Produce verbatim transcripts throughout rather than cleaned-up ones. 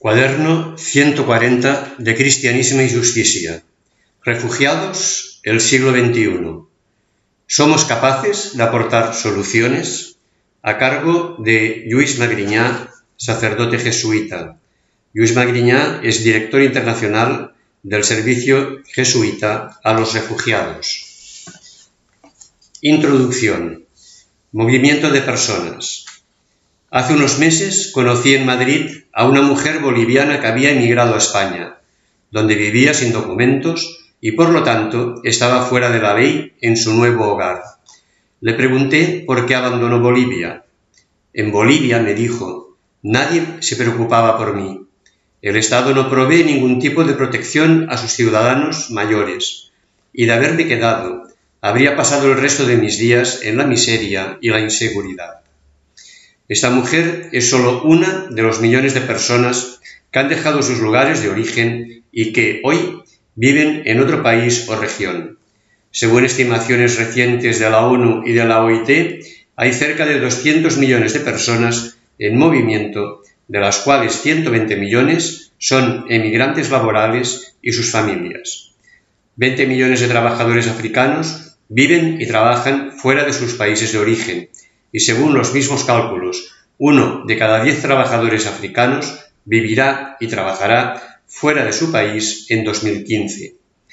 Cuaderno ciento cuarenta de Cristianisme y Justicia. Refugiados, el siglo veintiuno. ¿Somos capaces de aportar soluciones? A cargo de Lluís Magriñá, sacerdote jesuita. Lluís Magriñá es director internacional del Servicio Jesuita a los Refugiados. Introducción. Movimiento de personas. Hace unos meses conocí en Madrid a una mujer boliviana que había emigrado a España, donde vivía sin documentos y por lo tanto estaba fuera de la ley en su nuevo hogar. Le pregunté por qué abandonó Bolivia. En Bolivia, me dijo, nadie se preocupaba por mí. El Estado no provee ningún tipo de protección a sus ciudadanos mayores, y de haberme quedado, habría pasado el resto de mis días en la miseria y la inseguridad. Esta mujer es solo una de los millones de personas que han dejado sus lugares de origen y que hoy viven en otro país o región. Según estimaciones recientes de la ONU y de la O I T, hay cerca de doscientos millones de personas en movimiento, de las cuales ciento veinte millones son emigrantes laborales y sus familias. veinte millones de trabajadores africanos viven y trabajan fuera de sus países de origen, y según los mismos cálculos, uno de cada diez trabajadores africanos vivirá y trabajará fuera de su país en dos mil quince.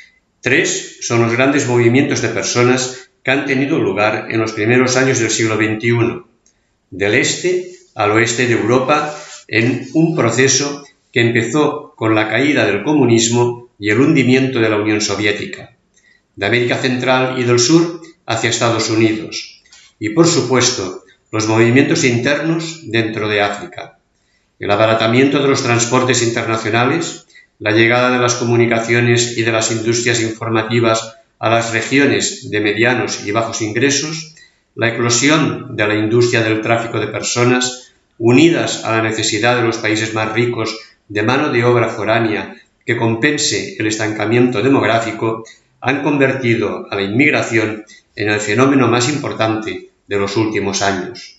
Tres son los grandes movimientos de personas que han tenido lugar en los primeros años del siglo veintiuno, del este al oeste de Europa, en un proceso que empezó con la caída del comunismo y el hundimiento de la Unión Soviética, de América Central y del Sur hacia Estados Unidos, y, por supuesto, los movimientos internos dentro de África. El abaratamiento de los transportes internacionales, la llegada de las comunicaciones y de las industrias informativas a las regiones de medianos y bajos ingresos, la eclosión de la industria del tráfico de personas, unidas a la necesidad de los países más ricos de mano de obra foránea que compense el estancamiento demográfico, han convertido a la inmigración en el fenómeno más importante de los últimos años.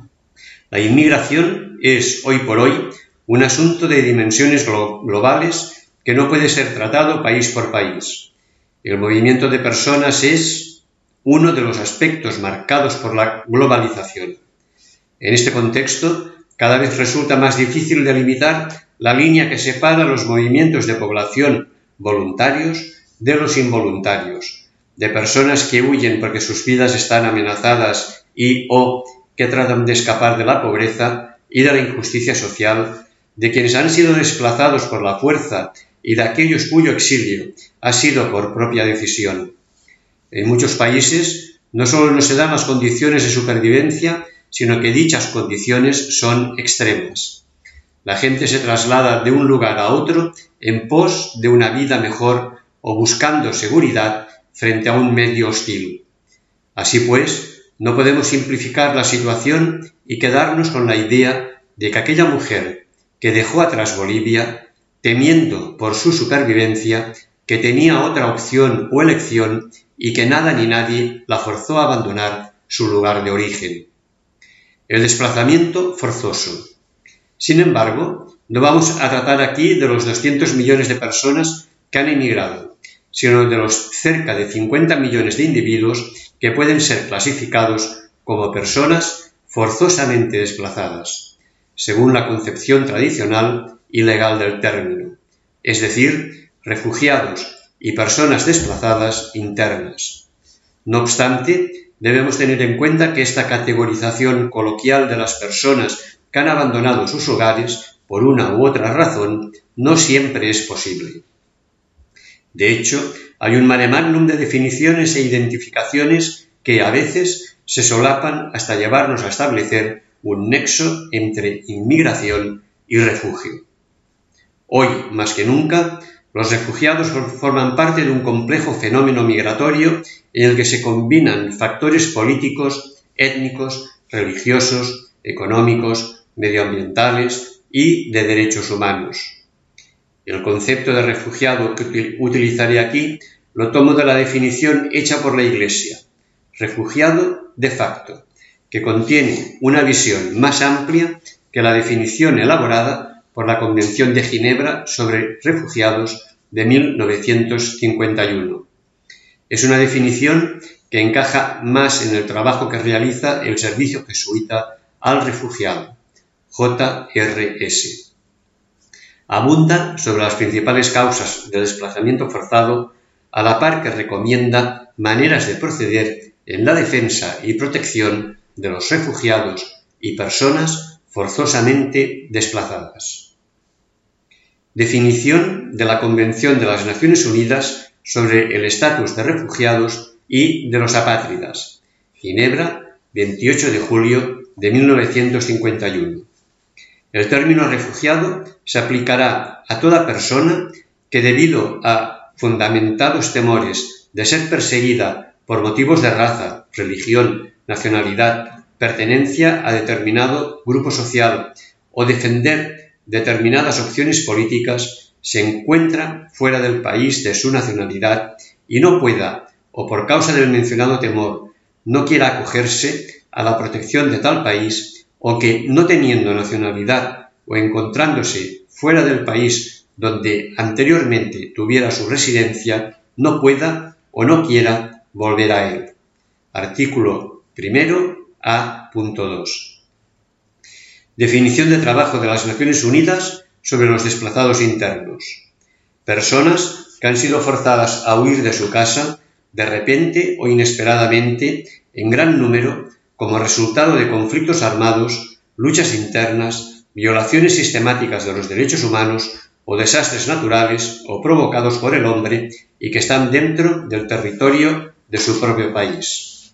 La inmigración es, hoy por hoy, un asunto de dimensiones glo- globales que no puede ser tratado país por país. El movimiento de personas es uno de los aspectos marcados por la globalización. En este contexto, cada vez resulta más difícil delimitar la línea que separa los movimientos de población voluntarios de los involuntarios, de personas que huyen porque sus vidas están amenazadas y o que tratan de escapar de la pobreza y de la injusticia social, de quienes han sido desplazados por la fuerza y de aquellos cuyo exilio ha sido por propia decisión. En muchos países no solo no se dan las condiciones de supervivencia, sino que dichas condiciones son extremas. La gente se traslada de un lugar a otro en pos de una vida mejor o buscando seguridad frente a un medio hostil. Así pues, no podemos simplificar la situación y quedarnos con la idea de que aquella mujer que dejó atrás Bolivia, temiendo por su supervivencia, que tenía otra opción o elección y que nada ni nadie la forzó a abandonar su lugar de origen. El desplazamiento forzoso. Sin embargo, no vamos a tratar aquí de los doscientos millones de personas que han emigrado, sino de los cerca de cincuenta millones de individuos que pueden ser clasificados como personas forzosamente desplazadas, según la concepción tradicional y legal del término, es decir, refugiados y personas desplazadas internas. No obstante, debemos tener en cuenta que esta categorización coloquial de las personas que han abandonado sus hogares por una u otra razón no siempre es posible. De hecho, hay un mare magnum de definiciones e identificaciones que a veces se solapan hasta llevarnos a establecer un nexo entre inmigración y refugio. Hoy, más que nunca, los refugiados forman parte de un complejo fenómeno migratorio en el que se combinan factores políticos, étnicos, religiosos, económicos, medioambientales y de derechos humanos. El concepto de refugiado que utilizaré aquí lo tomo de la definición hecha por la Iglesia, refugiado de facto, que contiene una visión más amplia que la definición elaborada por la Convención de Ginebra sobre Refugiados de mil novecientos cincuenta y uno. Es una definición que encaja más en el trabajo que realiza el Servicio Jesuita al Refugiado, J R S. Abunda sobre las principales causas de desplazamiento forzado, a la par que recomienda maneras de proceder en la defensa y protección de los refugiados y personas forzosamente desplazadas. Definición de la Convención de las Naciones Unidas sobre el estatus de refugiados y de los apátridas, Ginebra, veintiocho de julio de mil novecientos cincuenta y uno. El término refugiado se aplicará a toda persona que, debido a fundamentados temores de ser perseguida por motivos de raza, religión, nacionalidad, pertenencia a determinado grupo social o defender determinadas opciones políticas, se encuentra fuera del país de su nacionalidad y no pueda, o por causa del mencionado temor, no quiera acogerse a la protección de tal país, o que, no teniendo nacionalidad o encontrándose fuera del país donde anteriormente tuviera su residencia, no pueda o no quiera volver a él. Artículo primero A punto dos. Definición de trabajo de las Naciones Unidas sobre los desplazados internos. Personas que han sido forzadas a huir de su casa de repente o inesperadamente en gran número como resultado de conflictos armados, luchas internas, violaciones sistemáticas de los derechos humanos o desastres naturales o provocados por el hombre y que están dentro del territorio de su propio país.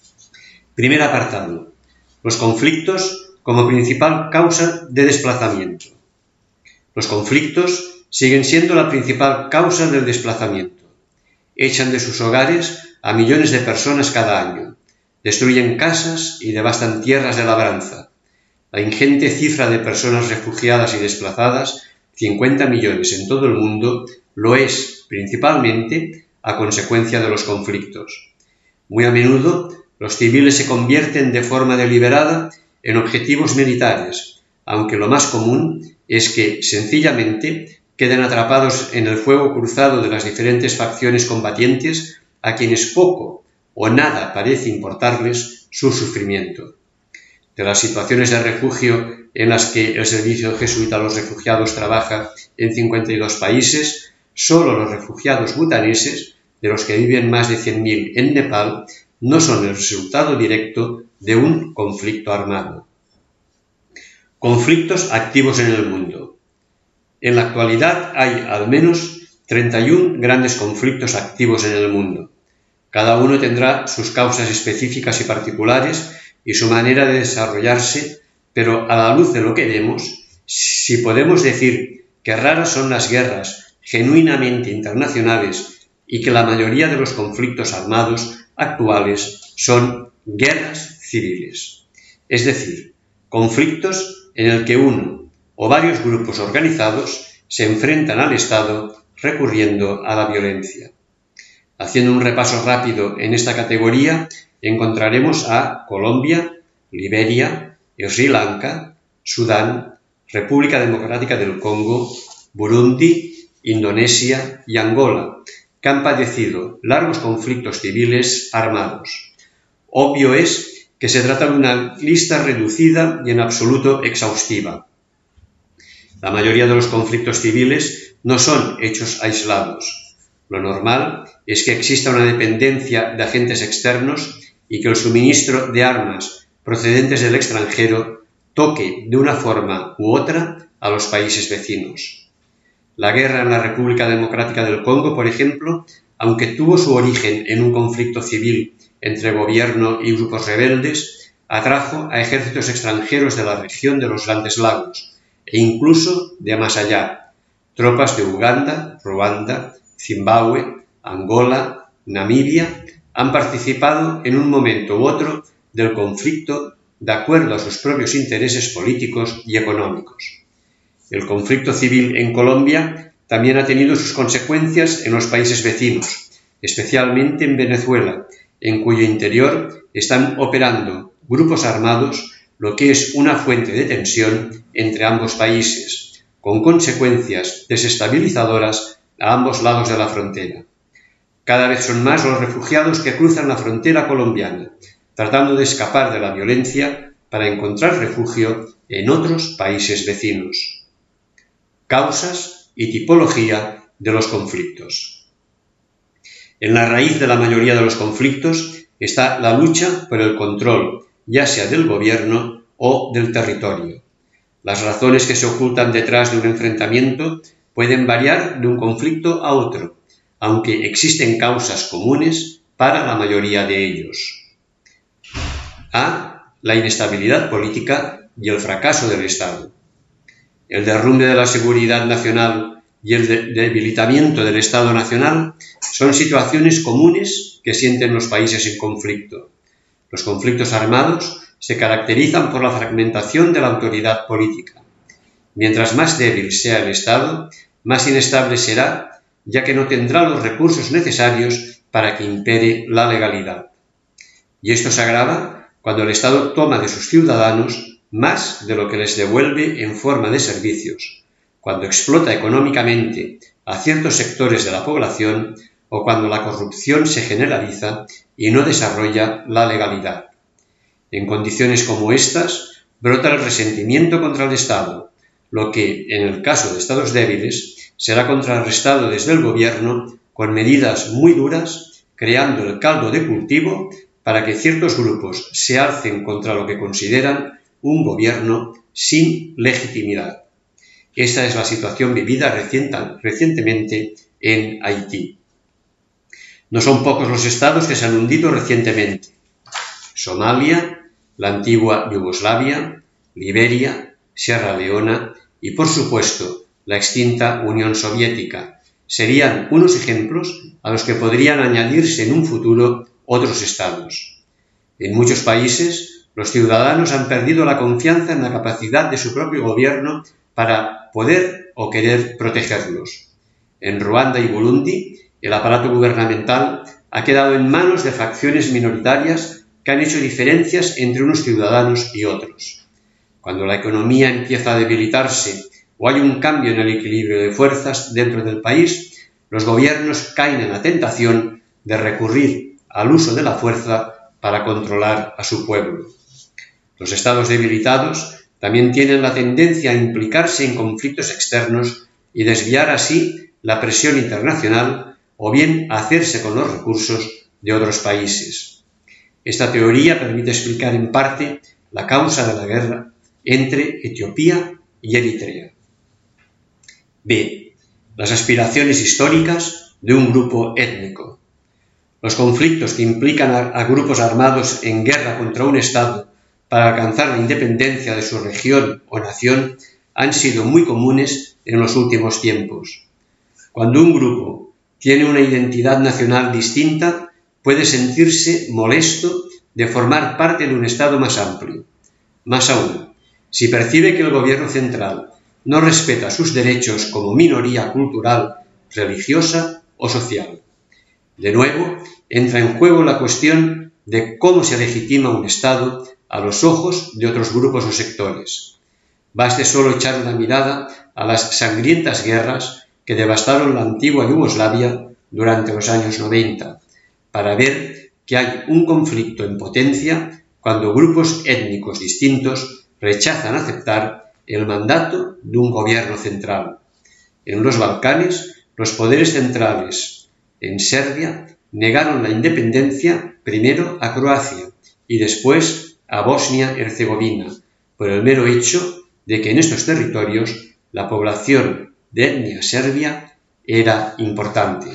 Primer apartado. Los conflictos como principal causa de desplazamiento. Los conflictos siguen siendo la principal causa del desplazamiento. Echan de sus hogares a millones de personas cada año. Destruyen casas y devastan tierras de labranza. La ingente cifra de personas refugiadas y desplazadas, cincuenta millones en todo el mundo, lo es principalmente a consecuencia de los conflictos. Muy a menudo, los civiles se convierten de forma deliberada en objetivos militares, aunque lo más común es que, sencillamente, queden atrapados en el fuego cruzado de las diferentes facciones combatientes a quienes poco o nada parece importarles su sufrimiento. De las situaciones de refugio en las que el Servicio Jesuita a los Refugiados trabaja en cincuenta y dos países, solo los refugiados butaneses, de los que viven más de cien mil en Nepal, no son el resultado directo de un conflicto armado. Conflictos activos en el mundo. En la actualidad hay al menos treinta y uno grandes conflictos activos en el mundo. Cada uno tendrá sus causas específicas y particulares y su manera de desarrollarse, pero a la luz de lo que vemos, si podemos decir que raras son las guerras genuinamente internacionales y que la mayoría de los conflictos armados actuales son guerras civiles, es decir, conflictos en el que uno o varios grupos organizados se enfrentan al Estado recurriendo a la violencia. Haciendo un repaso rápido en esta categoría, encontraremos a Colombia, Liberia, Sri Lanka, Sudán, República Democrática del Congo, Burundi, Indonesia y Angola, que han padecido largos conflictos civiles armados. Obvio es que se trata de una lista reducida y en absoluto exhaustiva. La mayoría de los conflictos civiles no son hechos aislados. Lo normal es que exista una dependencia de agentes externos y que el suministro de armas procedentes del extranjero toque de una forma u otra a los países vecinos. La guerra en la República Democrática del Congo, por ejemplo, aunque tuvo su origen en un conflicto civil entre gobierno y grupos rebeldes, atrajo a ejércitos extranjeros de la región de los Grandes Lagos e incluso de más allá, tropas de Uganda, Ruanda, Zimbabue, Angola, Namibia, han participado en un momento u otro del conflicto de acuerdo a sus propios intereses políticos y económicos. El conflicto civil en Colombia también ha tenido sus consecuencias en los países vecinos, especialmente en Venezuela, en cuyo interior están operando grupos armados, lo que es una fuente de tensión entre ambos países, con consecuencias desestabilizadoras a ambos lados de la frontera. Cada vez son más los refugiados que cruzan la frontera colombiana, tratando de escapar de la violencia para encontrar refugio en otros países vecinos. Causas y tipología de los conflictos. En la raíz de la mayoría de los conflictos está la lucha por el control, ya sea del gobierno o del territorio. Las razones que se ocultan detrás de un enfrentamiento pueden variar de un conflicto a otro, aunque existen causas comunes para la mayoría de ellos. A. La inestabilidad política y el fracaso del Estado. El derrumbe de la seguridad nacional y el de- debilitamiento del Estado nacional son situaciones comunes que sienten los países en conflicto. Los conflictos armados se caracterizan por la fragmentación de la autoridad política. Mientras más débil sea el Estado, más inestable será, ya que no tendrá los recursos necesarios para que impere la legalidad. Y esto se agrava cuando el Estado toma de sus ciudadanos más de lo que les devuelve en forma de servicios, cuando explota económicamente a ciertos sectores de la población o cuando la corrupción se generaliza y no desarrolla la legalidad. En condiciones como estas, brota el resentimiento contra el Estado, lo que, en el caso de estados débiles, será contrarrestado desde el gobierno con medidas muy duras, creando el caldo de cultivo para que ciertos grupos se alcen contra lo que consideran un gobierno sin legitimidad. Esta es la situación vivida recientemente en Haití. No son pocos los estados que se han hundido recientemente. Somalia, la antigua Yugoslavia, Liberia, Sierra Leona y, por supuesto, la extinta Unión Soviética serían unos ejemplos a los que podrían añadirse en un futuro otros estados. En muchos países, los ciudadanos han perdido la confianza en la capacidad de su propio gobierno para poder o querer protegerlos. En Ruanda y Burundi, el aparato gubernamental ha quedado en manos de facciones minoritarias que han hecho diferencias entre unos ciudadanos y otros. Cuando la economía empieza a debilitarse o hay un cambio en el equilibrio de fuerzas dentro del país, los gobiernos caen en la tentación de recurrir al uso de la fuerza para controlar a su pueblo. Los estados debilitados también tienen la tendencia a implicarse en conflictos externos y desviar así la presión internacional o bien hacerse con los recursos de otros países. Esta teoría permite explicar en parte la causa de la guerra entre Etiopía y Eritrea. B. Las aspiraciones históricas de un grupo étnico. Los conflictos que implican a, a grupos armados en guerra contra un Estado para alcanzar la independencia de su región o nación han sido muy comunes en los últimos tiempos. Cuando un grupo tiene una identidad nacional distinta, puede sentirse molesto de formar parte de un Estado más amplio. Más aún, si percibe que el gobierno central no respeta sus derechos como minoría cultural, religiosa o social. De nuevo, entra en juego la cuestión de cómo se legitima un Estado a los ojos de otros grupos o sectores. Baste solo echar una mirada a las sangrientas guerras que devastaron la antigua Yugoslavia durante los años noventa, para ver que hay un conflicto en potencia cuando grupos étnicos distintos rechazan aceptar el mandato de un gobierno central. En los Balcanes, los poderes centrales en Serbia negaron la independencia primero a Croacia y después a Bosnia-Herzegovina, por el mero hecho de que en estos territorios la población de etnia serbia era importante.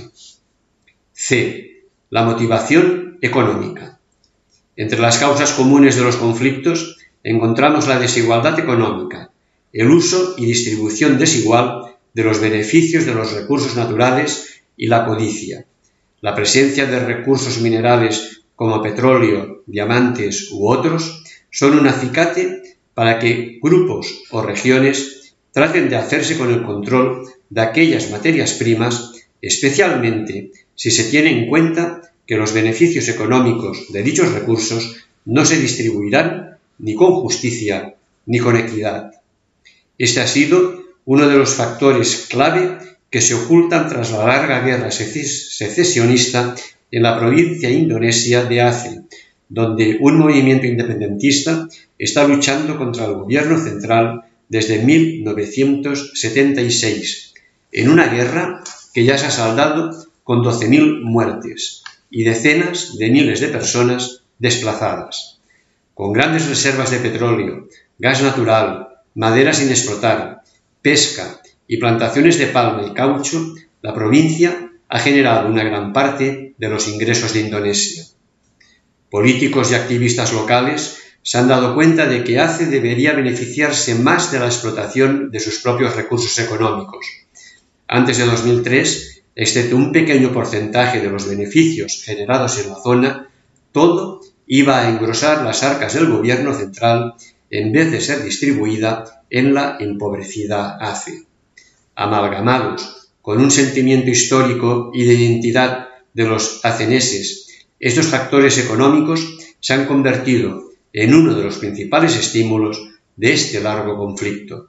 C. La motivación económica. Entre las causas comunes de los conflictos encontramos la desigualdad económica, el uso y distribución desigual de los beneficios de los recursos naturales y la codicia. La presencia de recursos minerales como petróleo, diamantes u otros son un acicate para que grupos o regiones traten de hacerse con el control de aquellas materias primas, especialmente si se tiene en cuenta que los beneficios económicos de dichos recursos no se distribuirán ni con justicia ni con equidad. Este ha sido uno de los factores clave que se ocultan tras la larga guerra secesionista en la provincia indonesia de Aceh, donde un movimiento independentista está luchando contra el gobierno central desde mil novecientos setenta y seis, en una guerra que ya se ha saldado con doce mil muertes y decenas de miles de personas desplazadas. Con grandes reservas de petróleo, gas natural, madera sin explotar, pesca y plantaciones de palma y caucho, la provincia ha generado una gran parte de los ingresos de Indonesia. Políticos y activistas locales se han dado cuenta de que Aceh debería beneficiarse más de la explotación de sus propios recursos económicos. Antes de dos mil tres, excepto un pequeño porcentaje de los beneficios generados en la zona, todo iba a engrosar las arcas del gobierno central en vez de ser distribuida en la empobrecida Aceh. Amalgamados con un sentimiento histórico y de identidad de los aceneses, estos factores económicos se han convertido en uno de los principales estímulos de este largo conflicto.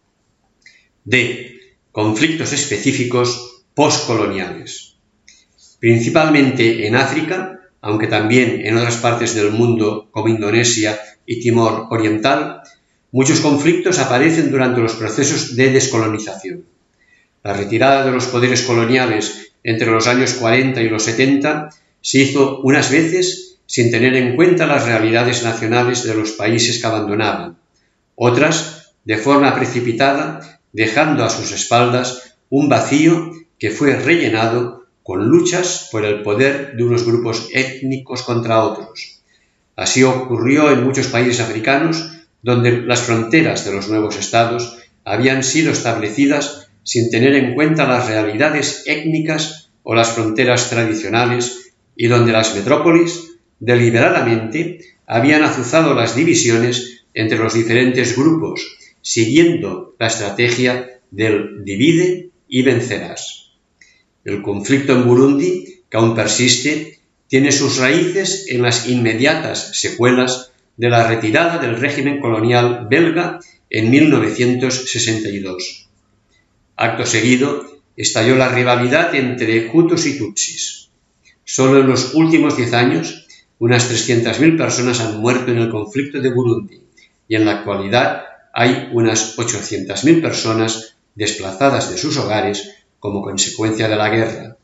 D. Conflictos específicos postcoloniales. Principalmente en África, aunque también en otras partes del mundo como Indonesia y Timor Oriental, muchos conflictos aparecen durante los procesos de descolonización. La retirada de los poderes coloniales entre los años cuarenta y los setenta se hizo unas veces sin tener en cuenta las realidades nacionales de los países que abandonaban, otras de forma precipitada, dejando a sus espaldas un vacío que fue rellenado con luchas por el poder de unos grupos étnicos contra otros. Así ocurrió en muchos países africanos, donde las fronteras de los nuevos estados habían sido establecidas sin tener en cuenta las realidades étnicas o las fronteras tradicionales, y donde las metrópolis deliberadamente habían azuzado las divisiones entre los diferentes grupos, siguiendo la estrategia del divide y vencerás. El conflicto en Burundi, que aún persiste, tiene sus raíces en las inmediatas secuelas de la retirada del régimen colonial belga en mil novecientos sesenta y dos. Acto seguido, estalló la rivalidad entre hutus y tutsis. Solo en los últimos diez años, unas trescientas mil personas han muerto en el conflicto de Burundi y en la actualidad hay unas ochocientas mil personas desplazadas de sus hogares como consecuencia de la guerra.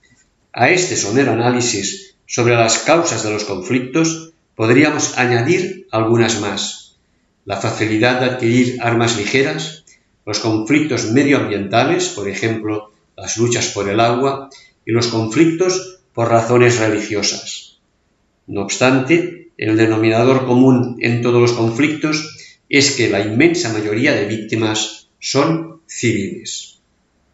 A este somero análisis sobre las causas de los conflictos podríamos añadir algunas más: la facilidad de adquirir armas ligeras, los conflictos medioambientales, por ejemplo, las luchas por el agua, y los conflictos por razones religiosas. No obstante, el denominador común en todos los conflictos es que la inmensa mayoría de víctimas son civiles.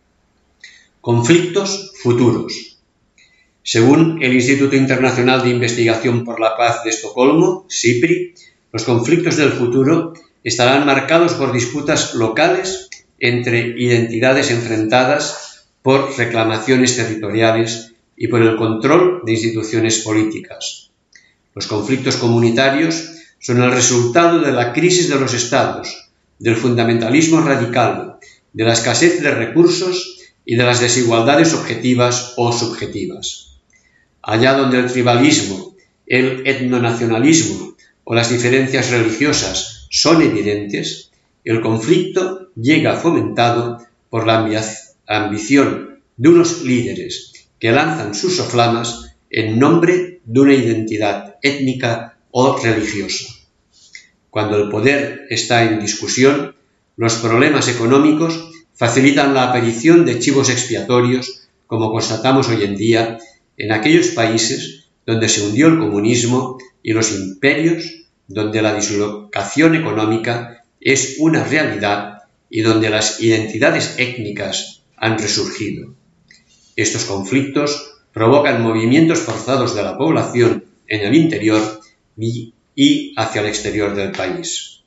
Conflictos futuros. Según el Instituto Internacional de Investigación por la Paz de Estocolmo, SIPRI, los conflictos del futuro estarán marcados por disputas locales entre identidades enfrentadas por reclamaciones territoriales y por el control de instituciones políticas. Los conflictos comunitarios son el resultado de la crisis de los estados, del fundamentalismo radical, de la escasez de recursos y de las desigualdades objetivas o subjetivas. Allá donde el tribalismo, el etnonacionalismo o las diferencias religiosas son evidentes, el conflicto llega fomentado por la ambición de unos líderes que lanzan sus soflamas en nombre de una identidad étnica o religiosa. Cuando el poder está en discusión, los problemas económicos facilitan la aparición de chivos expiatorios, como constatamos hoy en día en aquellos países donde se hundió el comunismo y los imperios donde la dislocación económica es una realidad y donde las identidades étnicas han resurgido. Estos conflictos provocan movimientos forzados de la población en el interior y hacia el exterior del país.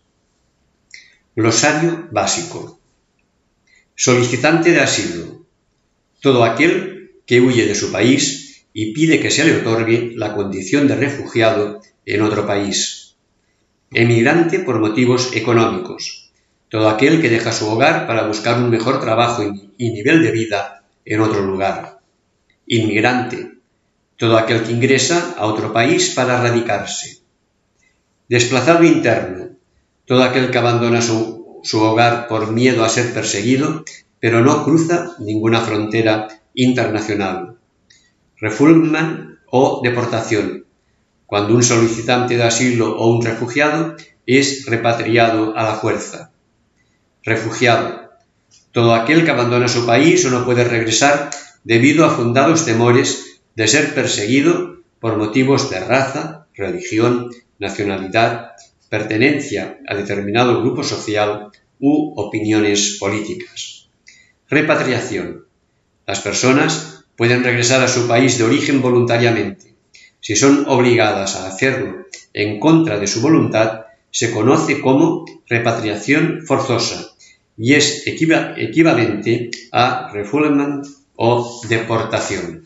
Glosario básico. Solicitante de asilo. Todo aquel que huye de su país y pide que se le otorgue la condición de refugiado en otro país. Emigrante por motivos económicos. todo aquel que deja su hogar para buscar un mejor trabajo y nivel de vida en otro lugar. Inmigrante, todo aquel que ingresa a otro país para radicarse. Desplazado interno, todo aquel que abandona su, su hogar por miedo a ser perseguido, pero no cruza ninguna frontera internacional. Refoulement o deportación, cuando un solicitante de asilo o un refugiado es repatriado a la fuerza. Refugiado, todo aquel que abandona su país o no puede regresar debido a fundados temores de ser perseguido por motivos de raza, religión, nacionalidad, pertenencia a determinado grupo social u opiniones políticas. Repatriación. Las personas pueden regresar a su país de origen voluntariamente. Si son obligadas a hacerlo en contra de su voluntad, se conoce como repatriación forzosa y es equivalente a refoulement o deportación.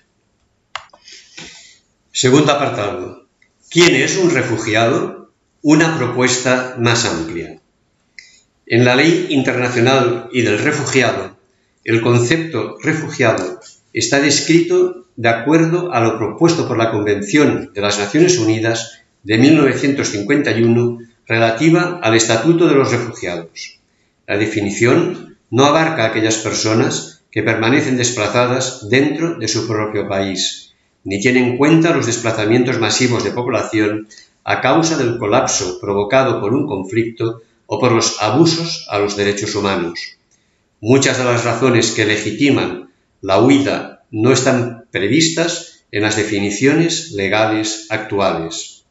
Segundo apartado. ¿Quién es un refugiado? Una propuesta más amplia. En la ley internacional y del refugiado, el concepto refugiado está descrito de acuerdo a lo propuesto por la Convención de las Naciones Unidas de mil novecientos cincuenta y uno relativa al Estatuto de los Refugiados. La definición no abarca a aquellas personas que permanecen desplazadas dentro de su propio país, ni tiene en cuenta los desplazamientos masivos de población a causa del colapso provocado por un conflicto o por los abusos a los derechos humanos. Muchas de las razones que legitiman la huida no están previstas en las definiciones legales actuales.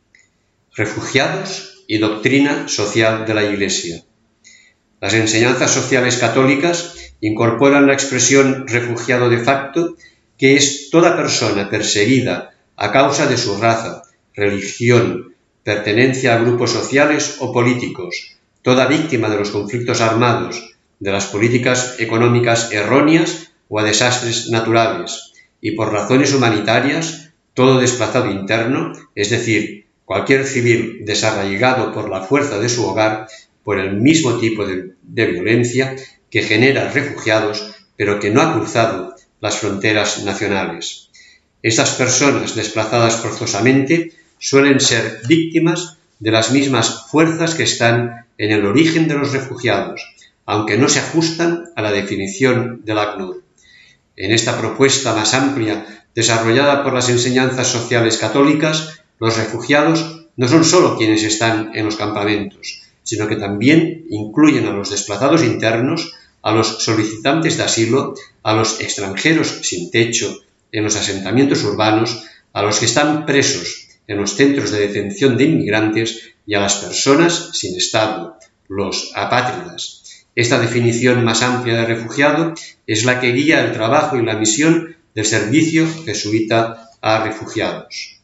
Refugiados y doctrina social de la Iglesia. Las enseñanzas sociales católicas incorporan la expresión refugiado de facto, que es toda persona perseguida a causa de su raza, religión, pertenencia a grupos sociales o políticos, toda víctima de los conflictos armados, de las políticas económicas erróneas o a desastres naturales, y por razones humanitarias, todo desplazado interno, es decir, cualquier civil desarraigado por la fuerza de su hogar por el mismo tipo de, de violencia que genera refugiados, pero que no ha cruzado las fronteras nacionales. Estas personas desplazadas forzosamente suelen ser víctimas de las mismas fuerzas que están en el origen de los refugiados, aunque no se ajustan a la definición del ACNUR. En esta propuesta más amplia, desarrollada por las enseñanzas sociales católicas, los refugiados no son solo quienes están en los campamentos, sino que también incluyen a los desplazados internos, a los solicitantes de asilo, a los extranjeros sin techo en los asentamientos urbanos, a los que están presos en los centros de detención de inmigrantes y a las personas sin Estado, los apátridas. Esta definición más amplia de refugiado es la que guía el trabajo y la misión del Servicio Jesuita a Refugiados.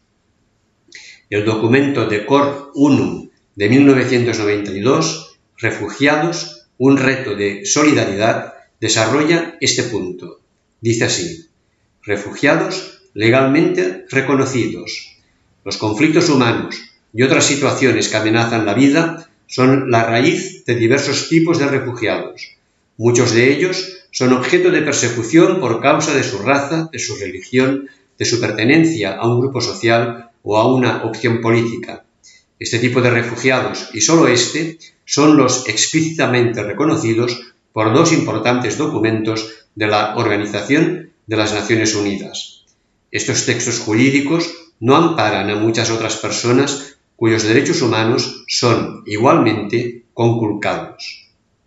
El documento de Cor Unum de mil novecientos noventa y dos, Refugiados, un reto de solidaridad, desarrolla este punto. Dice así: refugiados legalmente reconocidos. Los conflictos humanos y otras situaciones que amenazan la vida son la raíz de diversos tipos de refugiados. Muchos de ellos son objeto de persecución por causa de su raza, de su religión, de su pertenencia a un grupo social o a una opción política. Este tipo de refugiados, y solo este, son los explícitamente reconocidos por dos importantes documentos de la Organización de las Naciones Unidas. Estos textos jurídicos no amparan a muchas otras personas cuyos derechos humanos son igualmente conculcados.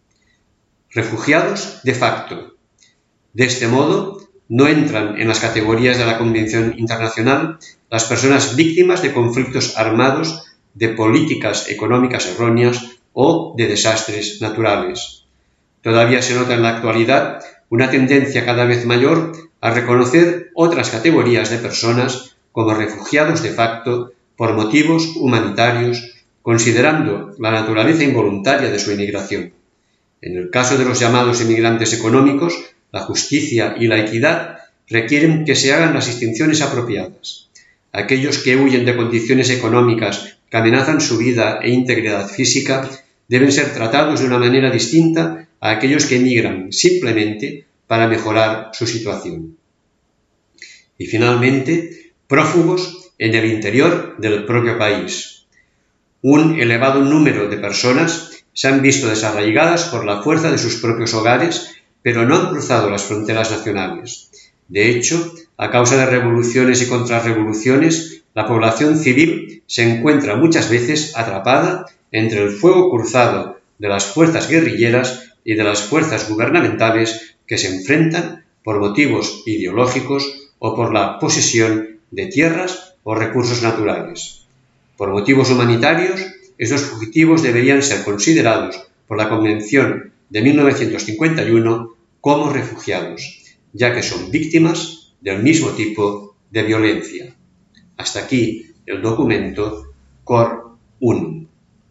Refugiados de facto. De este modo, no entran en las categorías de la Convención Internacional las personas víctimas de conflictos armados, de políticas económicas erróneas o de desastres naturales. Todavía se nota en la actualidad una tendencia cada vez mayor a reconocer otras categorías de personas como refugiados de facto por motivos humanitarios, considerando la naturaleza involuntaria de su inmigración. En el caso de los llamados inmigrantes económicos, la justicia y la equidad requieren que se hagan las distinciones apropiadas. Aquellos que huyen de condiciones económicas que amenazan su vida e integridad física deben ser tratados de una manera distinta a aquellos que emigran simplemente para mejorar su situación. Y finalmente, prófugos en el interior del propio país. Un elevado número de personas se han visto desarraigadas por la fuerza de sus propios hogares, pero no han cruzado las fronteras nacionales. De hecho, a causa de revoluciones y contrarrevoluciones, la población civil se encuentra muchas veces atrapada entre el fuego cruzado de las fuerzas guerrilleras y de las fuerzas gubernamentales que se enfrentan por motivos ideológicos o por la posesión de tierras o recursos naturales. Por motivos humanitarios, estos fugitivos deberían ser considerados por la Convención de mil novecientos cincuenta y uno como refugiados, ya que son víctimas del mismo tipo de violencia. Hasta aquí el documento Cor uno.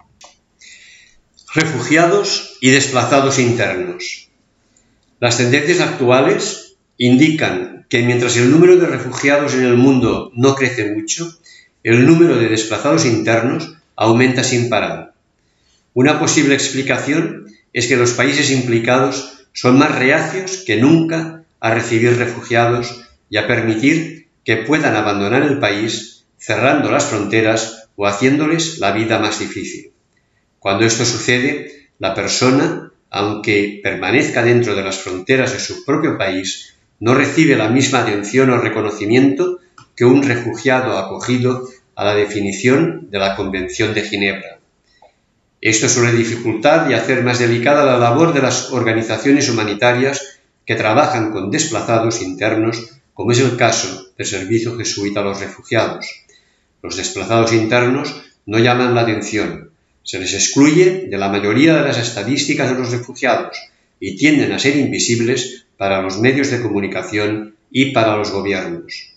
Refugiados y desplazados internos. Las tendencias actuales indican que mientras el número de refugiados en el mundo no crece mucho, el número de desplazados internos aumenta sin parar. Una posible explicación es que los países implicados son más reacios que nunca a recibir refugiados y a permitir que puedan abandonar el país, cerrando las fronteras o haciéndoles la vida más difícil. Cuando esto sucede, la persona, aunque permanezca dentro de las fronteras de su propio país, no recibe la misma atención o reconocimiento que un refugiado acogido a la definición de la Convención de Ginebra. Esto suele dificultar y hacer más delicada la labor de las organizaciones humanitarias que trabajan con desplazados internos, como es el caso del Servicio Jesuita a los Refugiados. Los desplazados internos no llaman la atención, se les excluye de la mayoría de las estadísticas de los refugiados y tienden a ser invisibles para los medios de comunicación y para los gobiernos.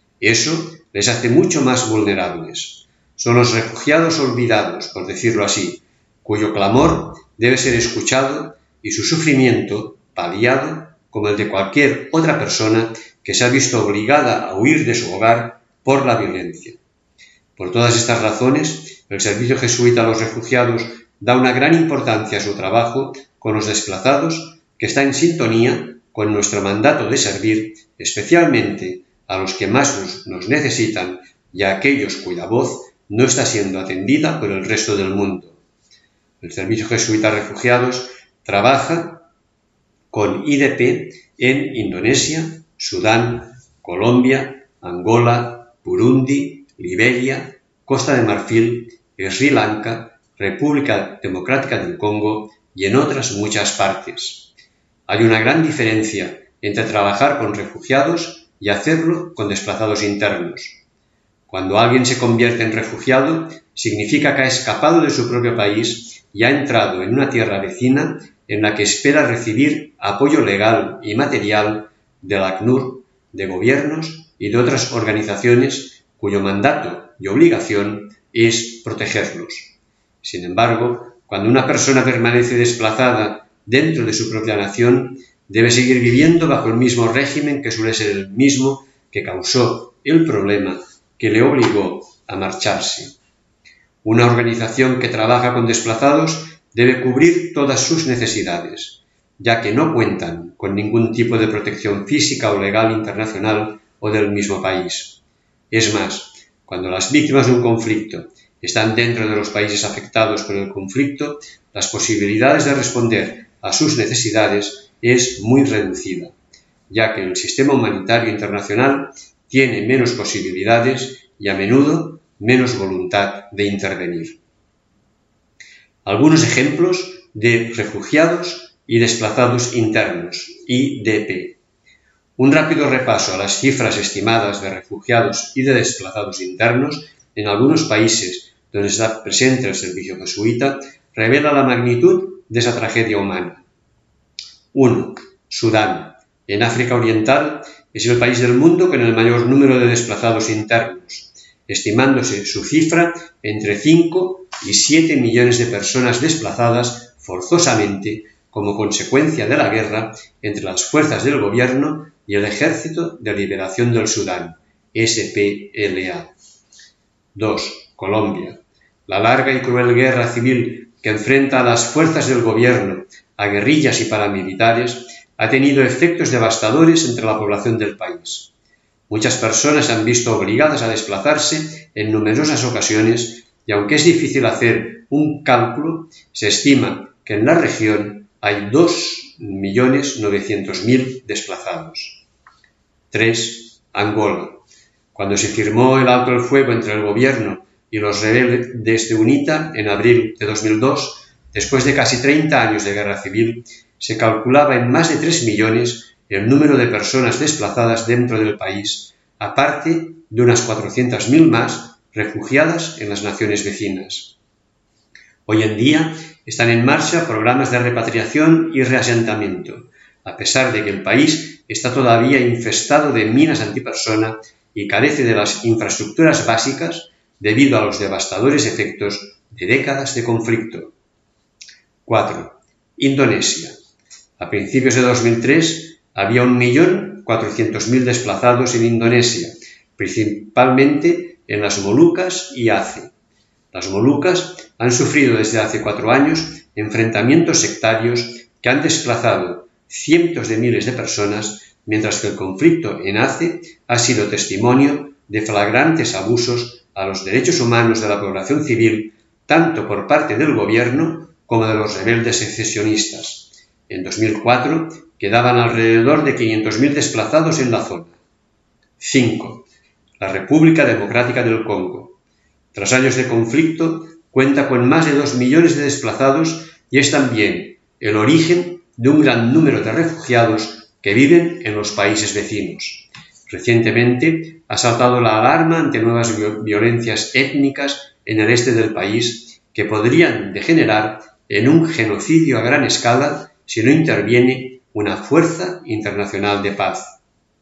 Eso les hace mucho más vulnerables. Son los refugiados olvidados, por decirlo así, cuyo clamor debe ser escuchado y su sufrimiento paliado como el de cualquier otra persona que se ha visto obligada a huir de su hogar por la violencia. Por todas estas razones, el Servicio Jesuita a los Refugiados da una gran importancia a su trabajo con los desplazados, que está en sintonía con nuestro mandato de servir, especialmente a los que más nos, nos necesitan y a aquellos cuya voz no está siendo atendida por el resto del mundo. El Servicio Jesuita a Refugiados trabaja con I D P en Indonesia, Sudán, Colombia, Angola, Burundi, Liberia, Costa de Marfil, Sri Lanka, República Democrática del Congo y en otras muchas partes. Hay una gran diferencia entre trabajar con refugiados y hacerlo con desplazados internos. Cuando alguien se convierte en refugiado, significa que ha escapado de su propio país y ha entrado en una tierra vecina en la que espera recibir apoyo legal y material del ACNUR, de gobiernos y de otras organizaciones cuyo mandato y obligación es protegerlos. Sin embargo, cuando una persona permanece desplazada dentro de su propia nación, debe seguir viviendo bajo el mismo régimen que suele ser el mismo que causó el problema que le obligó a marcharse. Una organización que trabaja con desplazados debe cubrir todas sus necesidades, ya que no cuentan con ningún tipo de protección física o legal internacional o del mismo país. Es más, cuando las víctimas de un conflicto están dentro de los países afectados por el conflicto, las posibilidades de responder a sus necesidades es muy reducida, ya que el sistema humanitario internacional tiene menos posibilidades y a menudo menos voluntad de intervenir. Algunos ejemplos de refugiados y desplazados internos, I D P. Un rápido repaso a las cifras estimadas de refugiados y de desplazados internos en algunos países donde está presente el servicio jesuita revela la magnitud de esa tragedia humana. uno. Sudán. En África Oriental es el país del mundo con el mayor número de desplazados internos, estimándose su cifra entre cinco y siete millones de personas desplazadas forzosamente como consecuencia de la guerra entre las fuerzas del gobierno y el Ejército de Liberación del Sudán, S P L A. dos. Colombia. La larga y cruel guerra civil que enfrenta a las fuerzas del gobierno, a guerrillas y paramilitares, ha tenido efectos devastadores entre la población del país. Muchas personas se han visto obligadas a desplazarse en numerosas ocasiones y aunque es difícil hacer un cálculo, se estima que en la región hay dos millones novecientos mil desplazados. tres. Angola. Cuando se firmó el alto el fuego entre el gobierno y los rebeldes de UNITA en abril de dos mil dos, después de casi treinta años de guerra civil, se calculaba en más de tres millones el número de personas desplazadas dentro del país, aparte de unas cuatrocientas mil más refugiadas en las naciones vecinas. Hoy en día están en marcha programas de repatriación y reasentamiento, a pesar de que el país está todavía infestado de minas antipersona y carece de las infraestructuras básicas debido a los devastadores efectos de décadas de conflicto. cuatro. Indonesia. A principios de dos mil tres había un millón cuatrocientos mil desplazados en Indonesia, principalmente en las Molucas y Aceh. Las Molucas han sufrido desde hace cuatro años enfrentamientos sectarios que han desplazado cientos de miles de personas, mientras que el conflicto en Aceh ha sido testimonio de flagrantes abusos a los derechos humanos de la población civil, tanto por parte del gobierno como de los rebeldes secesionistas. En dos mil cuatro quedaban alrededor de quinientos mil desplazados en la zona. cinco. La República Democrática del Congo. Tras años de conflicto, cuenta con más de dos millones de desplazados y es también el origen de un gran número de refugiados que viven en los países vecinos. Recientemente ha saltado la alarma ante nuevas violencias étnicas en el este del país que podrían degenerar en un genocidio a gran escala si no interviene una fuerza internacional de paz.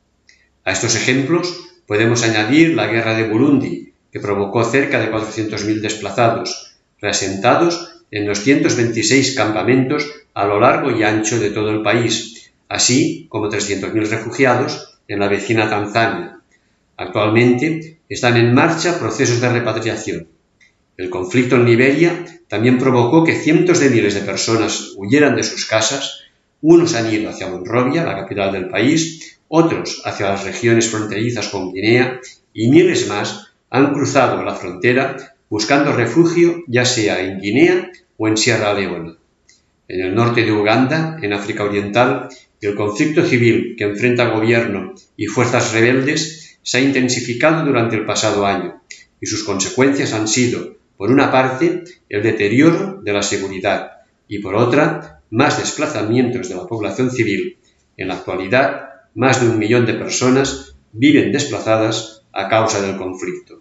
A estos ejemplos podemos añadir la guerra de Burundi, que provocó cerca de cuatrocientos mil desplazados, reasentados en doscientos veintiséis campamentos a lo largo y ancho de todo el país, así como trescientos mil refugiados en la vecina Tanzania. Actualmente están en marcha procesos de repatriación. El conflicto en Liberia también provocó que cientos de miles de personas huyeran de sus casas. Unos han ido hacia Monrovia, la capital del país, otros hacia las regiones fronterizas con Guinea y miles más han cruzado la frontera buscando refugio ya sea en Guinea o en Sierra Leona. En el norte de Uganda, en África Oriental, el conflicto civil que enfrenta gobierno y fuerzas rebeldes se ha intensificado durante el pasado año y sus consecuencias han sido, por una parte, el deterioro de la seguridad y, por otra, más desplazamientos de la población civil. En la actualidad, más de un millón de personas viven desplazadas a causa del conflicto.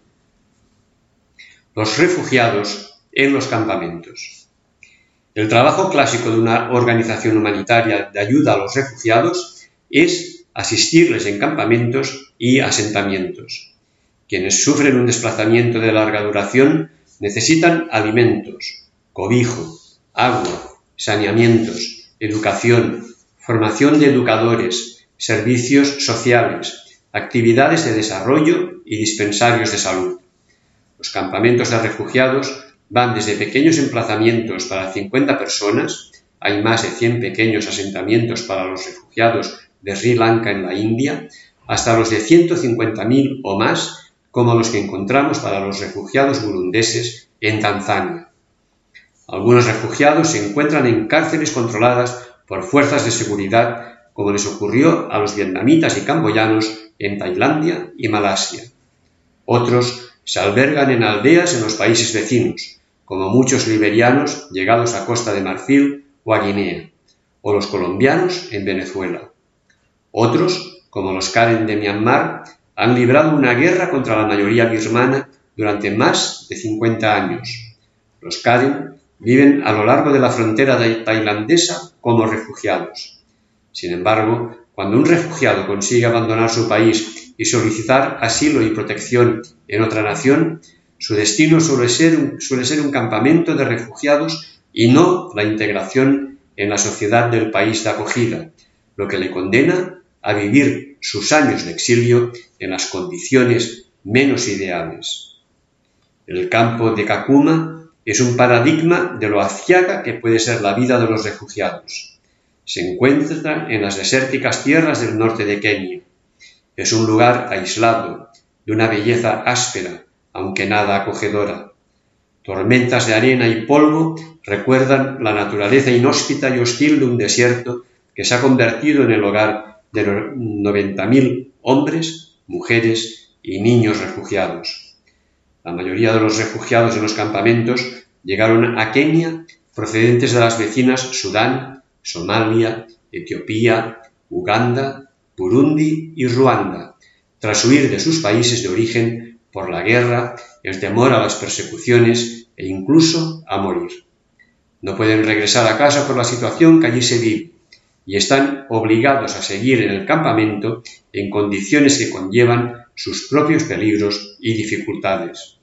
Los refugiados en los campamentos. El trabajo clásico de una organización humanitaria de ayuda a los refugiados es asistirles en campamentos y asentamientos. Quienes sufren un desplazamiento de larga duración necesitan alimentos, cobijo, agua, saneamientos, educación, formación de educadores, servicios sociales, actividades de desarrollo y dispensarios de salud. Los campamentos de refugiados van desde pequeños emplazamientos para cincuenta personas, hay más de cien pequeños asentamientos para los refugiados de Sri Lanka en la India, hasta los de ciento cincuenta mil o más, como los que encontramos para los refugiados burundeses en Tanzania. Algunos refugiados se encuentran en cárceles controladas por fuerzas de seguridad, como les ocurrió a los vietnamitas y camboyanos en Tailandia y Malasia. Otros se albergan en aldeas en los países vecinos, como muchos liberianos llegados a Costa de Marfil o a Guinea, o los colombianos en Venezuela. Otros, como los Karen de Myanmar, han librado una guerra contra la mayoría birmana durante más de cincuenta años. Los Karen viven a lo largo de la frontera tailandesa como refugiados. Sin embargo, cuando un refugiado consigue abandonar su país y solicitar asilo y protección en otra nación, su destino suele ser un, suele ser un campamento de refugiados y no la integración en la sociedad del país de acogida, lo que le condena a vivir sus años de exilio en las condiciones menos ideales. En el campo de Kakuma, es un paradigma de lo aciaga que puede ser la vida de los refugiados. Se encuentra en las desérticas tierras del norte de Kenia. Es un lugar aislado, de una belleza áspera, aunque nada acogedora. Tormentas de arena y polvo recuerdan la naturaleza inhóspita y hostil de un desierto que se ha convertido en el hogar de noventa mil hombres, mujeres y niños refugiados. La mayoría de los refugiados en los campamentos llegaron a Kenia procedentes de las vecinas Sudán, Somalia, Etiopía, Uganda, Burundi y Ruanda, tras huir de sus países de origen por la guerra, el temor a las persecuciones e incluso a morir. No pueden regresar a casa por la situación que allí se vive y están obligados a seguir en el campamento en condiciones que conllevan sus propios peligros y dificultades.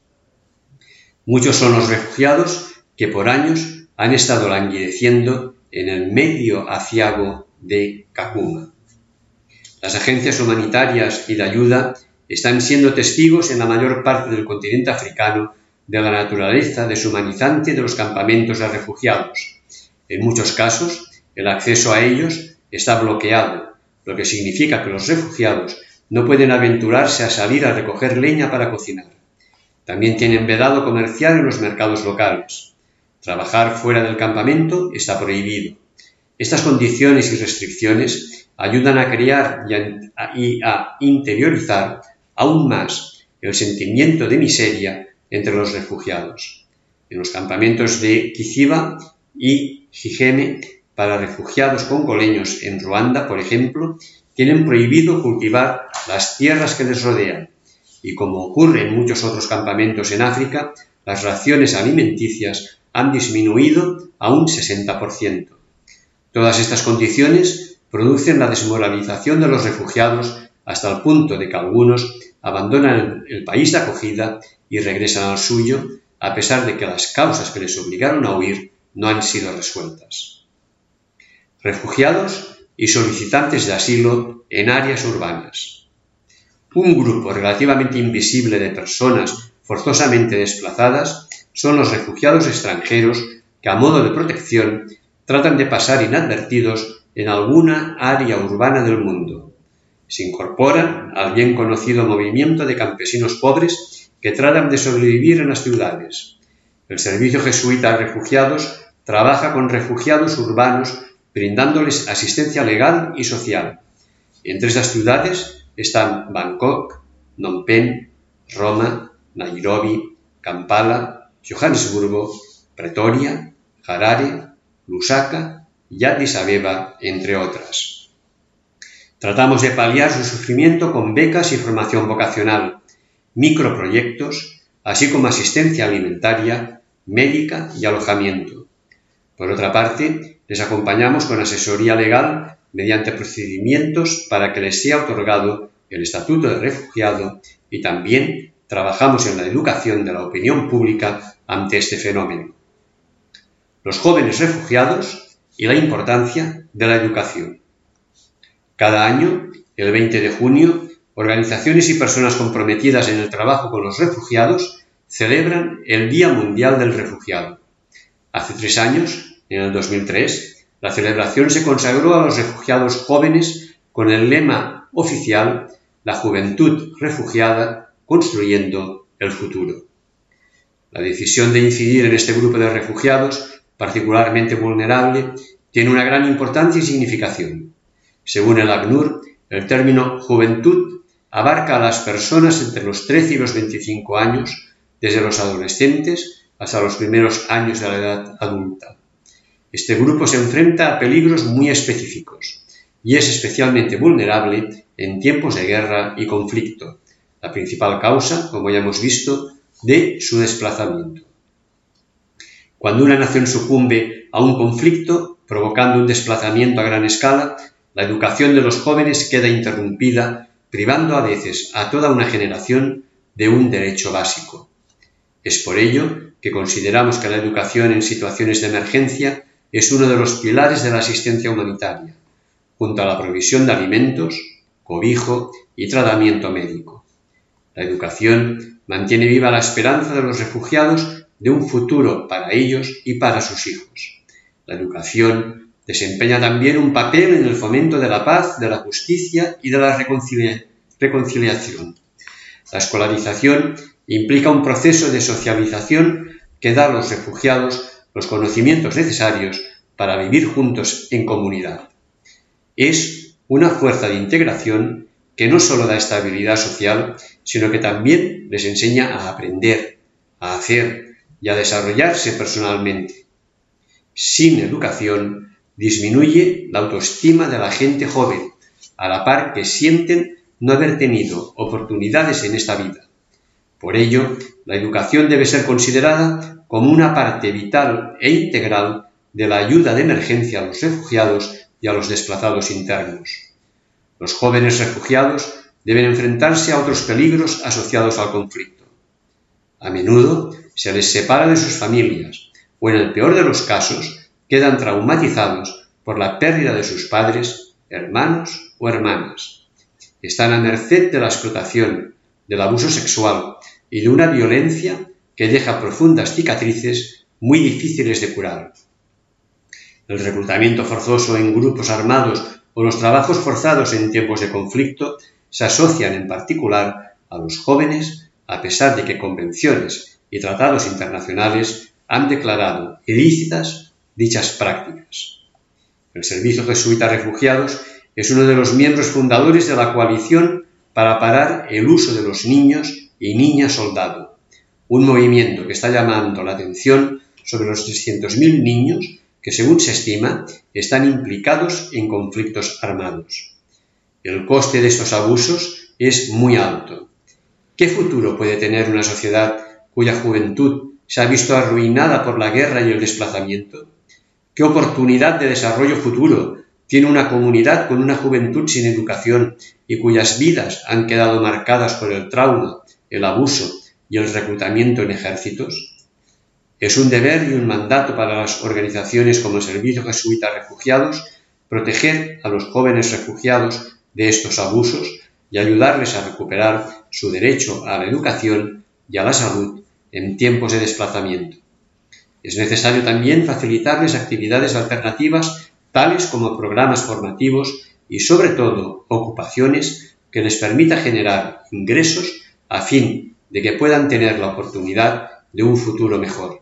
Muchos son los refugiados que por años han estado languideciendo en el medio aciago de Kakuma. Las agencias humanitarias y de ayuda están siendo testigos en la mayor parte del continente africano de la naturaleza deshumanizante de los campamentos de refugiados. En muchos casos, el acceso a ellos está bloqueado, lo que significa que los refugiados no pueden aventurarse a salir a recoger leña para cocinar. También tienen vedado comerciar en los mercados locales. Trabajar fuera del campamento está prohibido. Estas condiciones y restricciones ayudan a crear y a interiorizar aún más el sentimiento de miseria entre los refugiados. En los campamentos de Kiziba y Jijeme para refugiados congoleños en Ruanda, por ejemplo, tienen prohibido cultivar las tierras que les rodean y, como ocurre en muchos otros campamentos en África, las raciones alimenticias han disminuido a un sesenta por ciento. Todas estas condiciones producen la desmoralización de los refugiados hasta el punto de que algunos abandonan el país de acogida y regresan al suyo, a pesar de que las causas que les obligaron a huir no han sido resueltas. Refugiados y solicitantes de asilo en áreas urbanas. Un grupo relativamente invisible de personas forzosamente desplazadas son los refugiados extranjeros que, a modo de protección, tratan de pasar inadvertidos en alguna área urbana del mundo. Se incorporan al bien conocido movimiento de campesinos pobres que tratan de sobrevivir en las ciudades. El Servicio Jesuita de Refugiados trabaja con refugiados urbanos brindándoles asistencia legal y social. Entre estas ciudades están Bangkok, Phnom Penh, Roma, Nairobi, Kampala, Johannesburgo, Pretoria, Harare, Lusaka y Addis Abeba, entre otras. Tratamos de paliar su sufrimiento con becas y formación vocacional, microproyectos, así como asistencia alimentaria, médica y alojamiento. Por otra parte, les acompañamos con asesoría legal mediante procedimientos para que les sea otorgado el estatuto de refugiado y también trabajamos en la educación de la opinión pública ante este fenómeno. Los jóvenes refugiados y la importancia de la educación. Cada año, el veinte de junio, organizaciones y personas comprometidas en el trabajo con los refugiados celebran el Día Mundial del Refugiado. Hace tres años, en el dos mil tres, la celebración se consagró a los refugiados jóvenes con el lema oficial «La juventud refugiada construyendo el futuro». La decisión de incidir en este grupo de refugiados, particularmente vulnerable, tiene una gran importancia y significación. Según el ACNUR, el término juventud abarca a las personas entre los trece y los veinticinco años, desde los adolescentes hasta los primeros años de la edad adulta. Este grupo se enfrenta a peligros muy específicos y es especialmente vulnerable en tiempos de guerra y conflicto, la principal causa, como ya hemos visto, de su desplazamiento. Cuando una nación sucumbe a un conflicto, provocando un desplazamiento a gran escala, la educación de los jóvenes queda interrumpida, privando a veces a toda una generación de un derecho básico. Es por ello que consideramos que la educación en situaciones de emergencia es uno de los pilares de la asistencia humanitaria, junto a la provisión de alimentos, cobijo y tratamiento médico. La educación mantiene viva la esperanza de los refugiados de un futuro para ellos y para sus hijos. La educación desempeña también un papel en el fomento de la paz, de la justicia y de la reconcilia- reconciliación. La escolarización implica un proceso de socialización que da a los refugiados los conocimientos necesarios para vivir juntos en comunidad. Es una fuerza de integración que no solo da estabilidad social, sino que también les enseña a aprender, a hacer y a desarrollarse personalmente. Sin educación disminuye la autoestima de la gente joven, a la par que sienten no haber tenido oportunidades en esta vida. Por ello, la educación debe ser considerada como una parte vital e integral de la ayuda de emergencia a los refugiados y a los desplazados internos. Los jóvenes refugiados deben enfrentarse a otros peligros asociados al conflicto. A menudo se les separa de sus familias o, en el peor de los casos, quedan traumatizados por la pérdida de sus padres, hermanos o hermanas. Están a merced de la explotación, del abuso sexual y de una violencia que deja profundas cicatrices muy difíciles de curar. El reclutamiento forzoso en grupos armados o los trabajos forzados en tiempos de conflicto se asocian en particular a los jóvenes, a pesar de que convenciones y tratados internacionales han declarado ilícitas dichas prácticas. El Servicio Jesuita Refugiados es uno de los miembros fundadores de la coalición para parar el uso de los niños y niñas soldado, un movimiento que está llamando la atención sobre los trescientos mil niños que, según se estima, están implicados en conflictos armados. El coste de estos abusos es muy alto. ¿Qué futuro puede tener una sociedad cuya juventud se ha visto arruinada por la guerra y el desplazamiento? ¿Qué oportunidad de desarrollo futuro tiene una comunidad con una juventud sin educación y cuyas vidas han quedado marcadas por el trauma, el abuso y el reclutamiento en ejércitos? Es un deber y un mandato para las organizaciones como el Servicio Jesuita Refugiados proteger a los jóvenes refugiados de estos abusos y ayudarles a recuperar su derecho a la educación y a la salud en tiempos de desplazamiento. Es necesario también facilitarles actividades alternativas tales como programas formativos y, sobre todo, ocupaciones que les permita generar ingresos a fin de que puedan tener la oportunidad de un futuro mejor.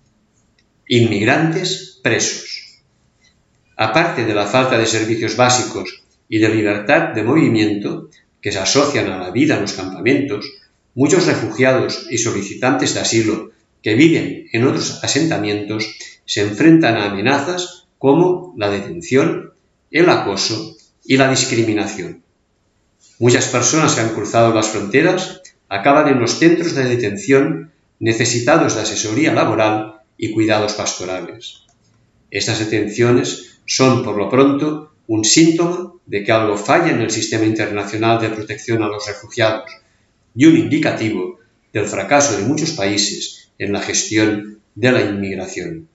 Inmigrantes presos. Aparte de la falta de servicios básicos y de libertad de movimiento que se asocian a la vida en los campamentos, muchos refugiados y solicitantes de asilo que viven en otros asentamientos se enfrentan a amenazas como la detención, el acoso y la discriminación. Muchas personas que han cruzado las fronteras acaban en los centros de detención necesitados de asesoría laboral y cuidados pastorales. Estas detenciones son, por lo pronto, un síntoma de que algo falla en el sistema internacional de protección a los refugiados y un indicativo del fracaso de muchos países en la gestión de la inmigración.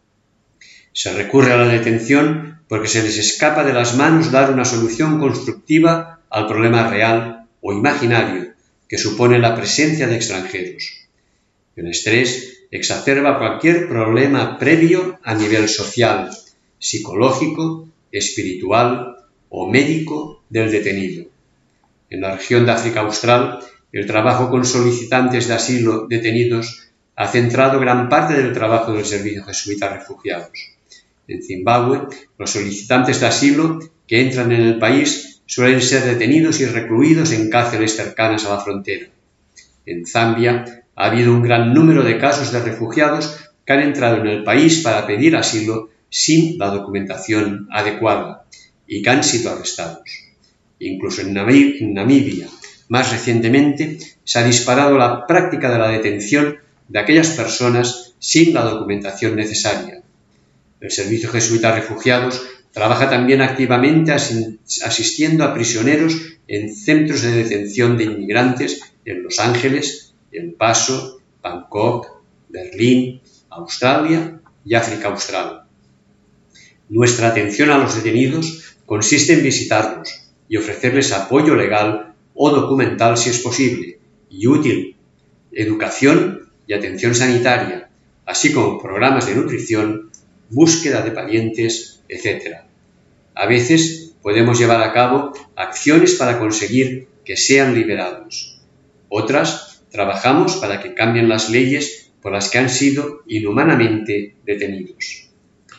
Se recurre a la detención porque se les escapa de las manos dar una solución constructiva al problema real o imaginario que supone la presencia de extranjeros. El estrés exacerba cualquier problema previo a nivel social, psicológico, espiritual o médico del detenido. En la región de África Austral, el trabajo con solicitantes de asilo detenidos ha centrado gran parte del trabajo del Servicio Jesuita Refugiados. En Zimbabue, los solicitantes de asilo que entran en el país suelen ser detenidos y recluidos en cárceles cercanas a la frontera. En Zambia, ha habido un gran número de casos de refugiados que han entrado en el país para pedir asilo sin la documentación adecuada y que han sido arrestados. Incluso en Namibia, más recientemente, se ha disparado la práctica de la detención de aquellas personas sin la documentación necesaria. El Servicio Jesuita Refugiados trabaja también activamente asistiendo a prisioneros en centros de detención de inmigrantes en Los Ángeles, El Paso, Bangkok, Berlín, Australia y África Austral. Nuestra atención a los detenidos consiste en visitarlos y ofrecerles apoyo legal o documental si es posible y útil, educación y atención sanitaria, así como programas de nutrición, búsqueda de parientes, etcétera. A veces podemos llevar a cabo acciones para conseguir que sean liberados. Otras, trabajamos para que cambien las leyes por las que han sido inhumanamente detenidos.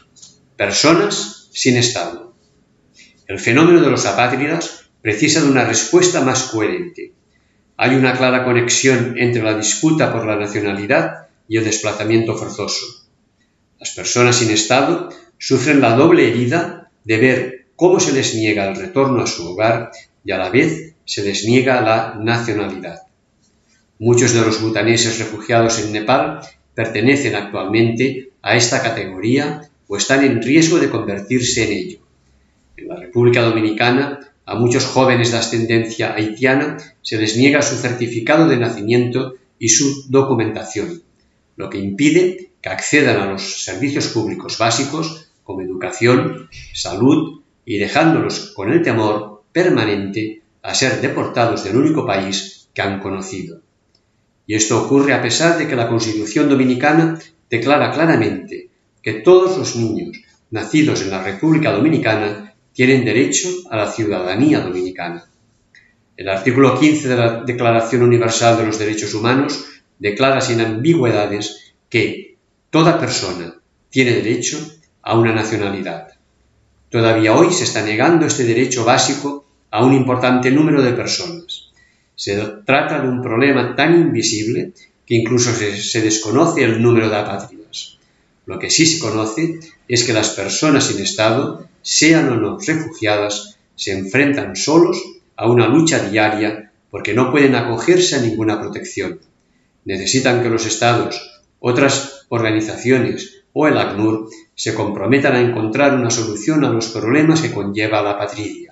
Personas sin Estado. El fenómeno de los apátridas precisa de una respuesta más coherente. Hay una clara conexión entre la disputa por la nacionalidad y el desplazamiento forzoso. Las personas sin Estado sufren la doble herida de ver cómo se les niega el retorno a su hogar y a la vez se les niega la nacionalidad. Muchos de los butaneses refugiados en Nepal pertenecen actualmente a esta categoría o están en riesgo de convertirse en ello. En la República Dominicana, a muchos jóvenes de ascendencia haitiana se les niega su certificado de nacimiento y su documentación, lo que impide que accedan a los servicios públicos básicos como educación, salud y dejándolos con el temor permanente a ser deportados del único país que han conocido. Y esto ocurre a pesar de que la Constitución Dominicana declara claramente que todos los niños nacidos en la República Dominicana tienen derecho a la ciudadanía dominicana. El artículo quince de la Declaración Universal de los Derechos Humanos declara sin ambigüedades que toda persona tiene derecho a una nacionalidad. Todavía hoy se está negando este derecho básico a un importante número de personas. Se trata de un problema tan invisible que incluso se, se desconoce el número de apátridas. Lo que sí se conoce es que las personas sin Estado, sean o no refugiadas, se enfrentan solos a una lucha diaria porque no pueden acogerse a ninguna protección. Necesitan que los Estados, otras organizaciones o el ACNUR se comprometan a encontrar una solución a los problemas que conlleva la apatridia.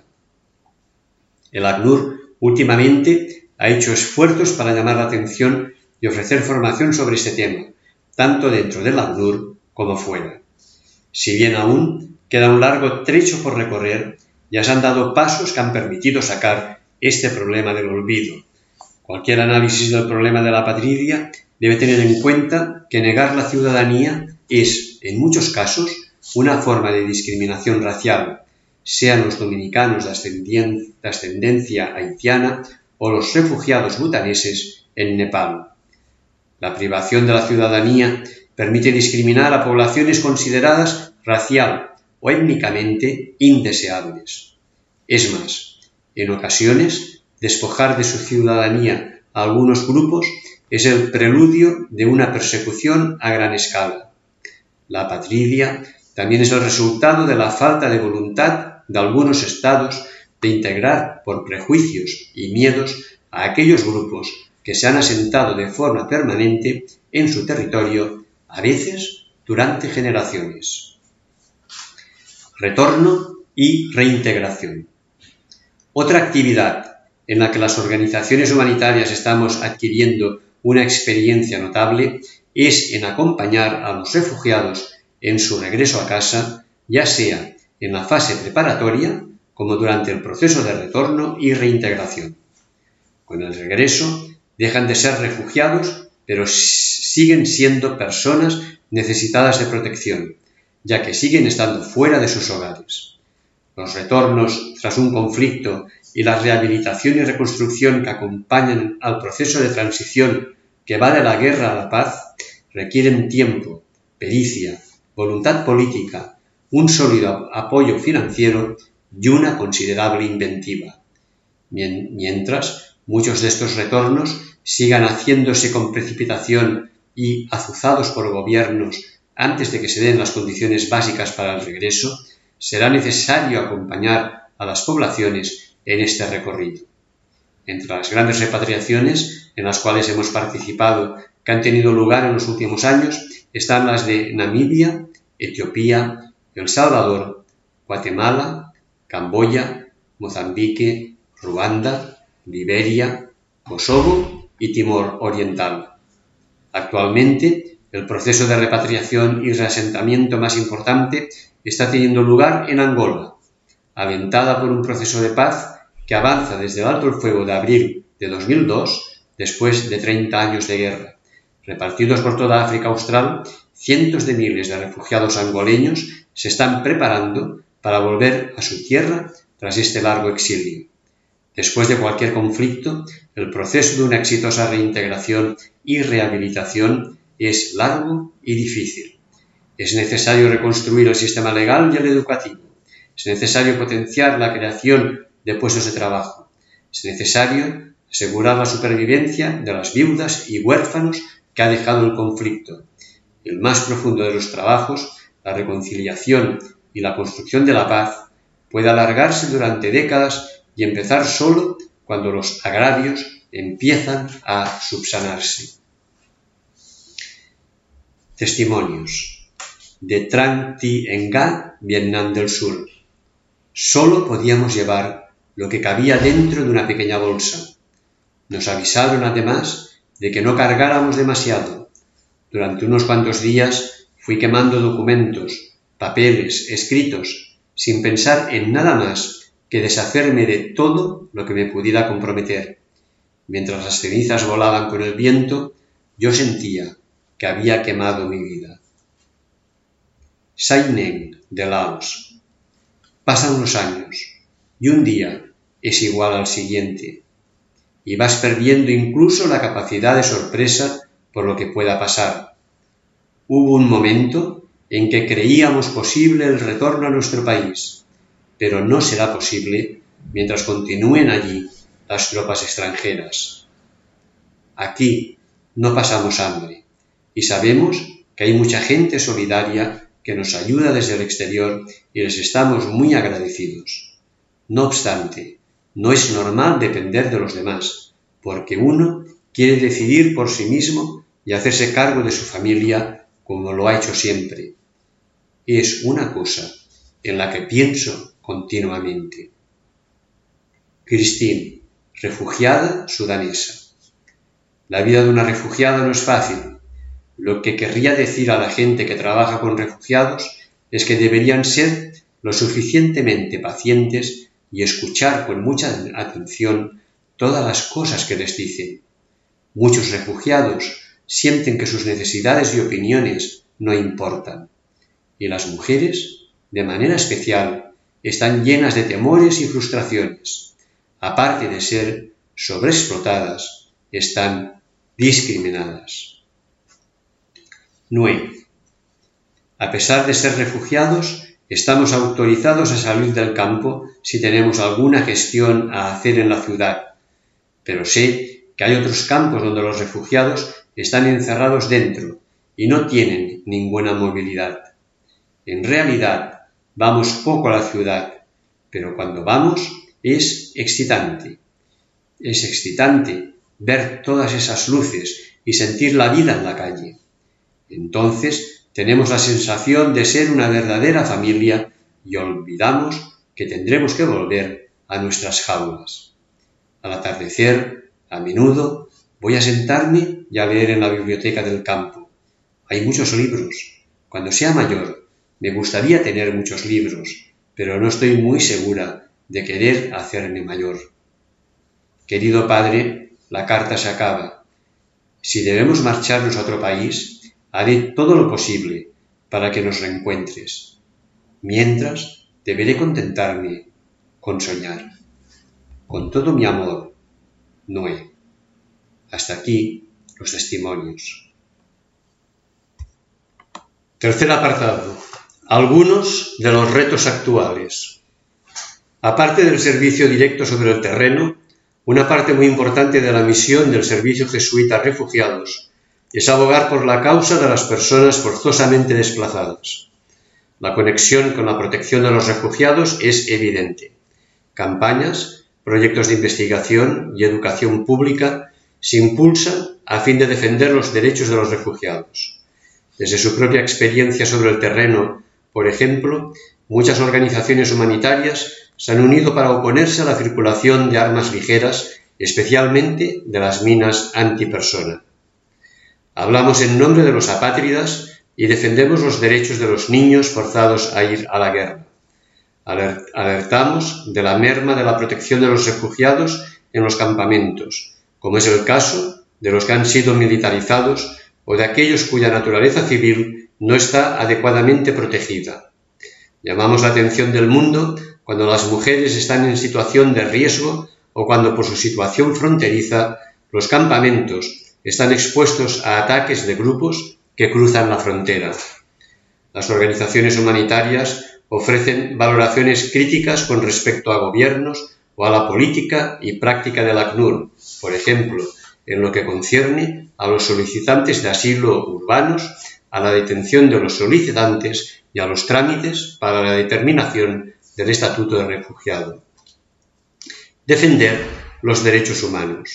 El ACNUR últimamente ha hecho esfuerzos para llamar la atención y ofrecer formación sobre este tema, tanto dentro del ACNUR como fuera. Si bien aún queda un largo trecho por recorrer, ya se han dado pasos que han permitido sacar este problema del olvido. Cualquier análisis del problema de la apatridia debe tener en cuenta que negar la ciudadanía es, en muchos casos, una forma de discriminación racial, sean los dominicanos de ascendencia haitiana o los refugiados butaneses en Nepal. La privación de la ciudadanía permite discriminar a poblaciones consideradas racial o étnicamente indeseables. Es más, en ocasiones, despojar de su ciudadanía a algunos grupos es el preludio de una persecución a gran escala. La apatridia también es el resultado de la falta de voluntad de algunos estados de integrar por prejuicios y miedos a aquellos grupos que se han asentado de forma permanente en su territorio, a veces durante generaciones. Retorno y reintegración. Otra actividad en la que las organizaciones humanitarias estamos adquiriendo una experiencia notable es en acompañar a los refugiados en su regreso a casa, ya sea en la fase preparatoria como durante el proceso de retorno y reintegración. Con el regreso dejan de ser refugiados, pero siguen siendo personas necesitadas de protección, ya que siguen estando fuera de sus hogares. Los retornos tras un conflicto y la rehabilitación y reconstrucción que acompañan al proceso de transición que va de la guerra a la paz requieren tiempo, pericia, voluntad política, un sólido apoyo financiero y una considerable inventiva. Mientras muchos de estos retornos sigan haciéndose con precipitación y azuzados por gobiernos antes de que se den las condiciones básicas para el regreso, será necesario acompañar a las poblaciones en este recorrido. Entre las grandes repatriaciones en las cuales hemos participado que han tenido lugar en los últimos años están las de Namibia, Etiopía, El Salvador, Guatemala, Camboya, Mozambique, Ruanda, Liberia, Kosovo y Timor Oriental. Actualmente, el proceso de repatriación y reasentamiento más importante está teniendo lugar en Angola, alentada por un proceso de paz que avanza desde el alto el fuego de abril de dos mil dos, después de treinta años de guerra. Repartidos por toda África Austral, cientos de miles de refugiados angoleños se están preparando para volver a su tierra tras este largo exilio. Después de cualquier conflicto, el proceso de una exitosa reintegración y rehabilitación es largo y difícil. Es necesario reconstruir el sistema legal y el educativo. Es necesario potenciar la creación de puestos de trabajo. Es necesario asegurar la supervivencia de las viudas y huérfanos que ha dejado el conflicto. El más profundo de los trabajos, la reconciliación y la construcción de la paz, puede alargarse durante décadas y empezar solo cuando los agravios empiezan a subsanarse. Testimonios. De Trang Thi Nga, Vietnam del Sur. Solo podíamos llevar lo que cabía dentro de una pequeña bolsa. Nos avisaron además de que no cargáramos demasiado. Durante unos cuantos días fui quemando documentos, papeles, escritos, sin pensar en nada más que deshacerme de todo lo que me pudiera comprometer. Mientras las cenizas volaban con el viento, yo sentía que había quemado mi vida. Sai Neng, de Laos. Pasan los años y un día es igual al siguiente, y vas perdiendo incluso la capacidad de sorpresa por lo que pueda pasar. Hubo un momento en que creíamos posible el retorno a nuestro país, pero no será posible mientras continúen allí las tropas extranjeras. Aquí no pasamos hambre y sabemos que hay mucha gente solidaria que nos ayuda desde el exterior y les estamos muy agradecidos. No obstante, no es normal depender de los demás, porque uno quiere decidir por sí mismo y hacerse cargo de su familia como lo ha hecho siempre. Es una cosa en la que pienso continuamente. Christine, refugiada sudanesa. La vida de una refugiada no es fácil. Lo que querría decir a la gente que trabaja con refugiados es que deberían ser lo suficientemente pacientes y escuchar con mucha atención todas las cosas que les dicen. Muchos refugiados sienten que sus necesidades y opiniones no importan, y las mujeres, de manera especial, están llenas de temores y frustraciones. Aparte de ser sobreexplotadas, están discriminadas. nueve. A pesar de ser refugiados, estamos autorizados a salir del campo si tenemos alguna gestión a hacer en la ciudad, pero sé que hay otros campos donde los refugiados están encerrados dentro y no tienen ninguna movilidad. En realidad, vamos poco a la ciudad, pero cuando vamos es excitante. Es excitante ver todas esas luces y sentir la vida en la calle. Entonces tenemos la sensación de ser una verdadera familia y olvidamos que tendremos que volver a nuestras jaulas. Al atardecer, a menudo, voy a sentarme y a leer en la biblioteca del campo. Hay muchos libros. Cuando sea mayor, me gustaría tener muchos libros, pero no estoy muy segura de querer hacerme mayor. Querido padre, la carta se acaba. Si debemos marcharnos a otro país, haré todo lo posible para que nos reencuentres. Mientras, deberé contentarme con soñar. Con todo mi amor, Noé. Hasta aquí los testimonios. Tercer apartado. Algunos de los retos actuales. Aparte del servicio directo sobre el terreno, una parte muy importante de la misión del Servicio Jesuita Refugiados es abogar por la causa de las personas forzosamente desplazadas. La conexión con la protección de los refugiados es evidente. Campañas, proyectos de investigación y educación pública se impulsan a fin de defender los derechos de los refugiados. Desde su propia experiencia sobre el terreno, por ejemplo, muchas organizaciones humanitarias se han unido para oponerse a la circulación de armas ligeras, especialmente de las minas antipersona. Hablamos en nombre de los apátridas y defendemos los derechos de los niños forzados a ir a la guerra. Alertamos de la merma de la protección de los refugiados en los campamentos, como es el caso de los que han sido militarizados o de aquellos cuya naturaleza civil no está adecuadamente protegida. Llamamos la atención del mundo cuando las mujeres están en situación de riesgo o cuando por su situación fronteriza los campamentos están expuestos a ataques de grupos que cruzan la frontera. Las organizaciones humanitarias ofrecen valoraciones críticas con respecto a gobiernos o a la política y práctica del ACNUR, por ejemplo, en lo que concierne a los solicitantes de asilo urbanos, a la detención de los solicitantes y a los trámites para la determinación del estatuto de refugiado. Defender los derechos humanos.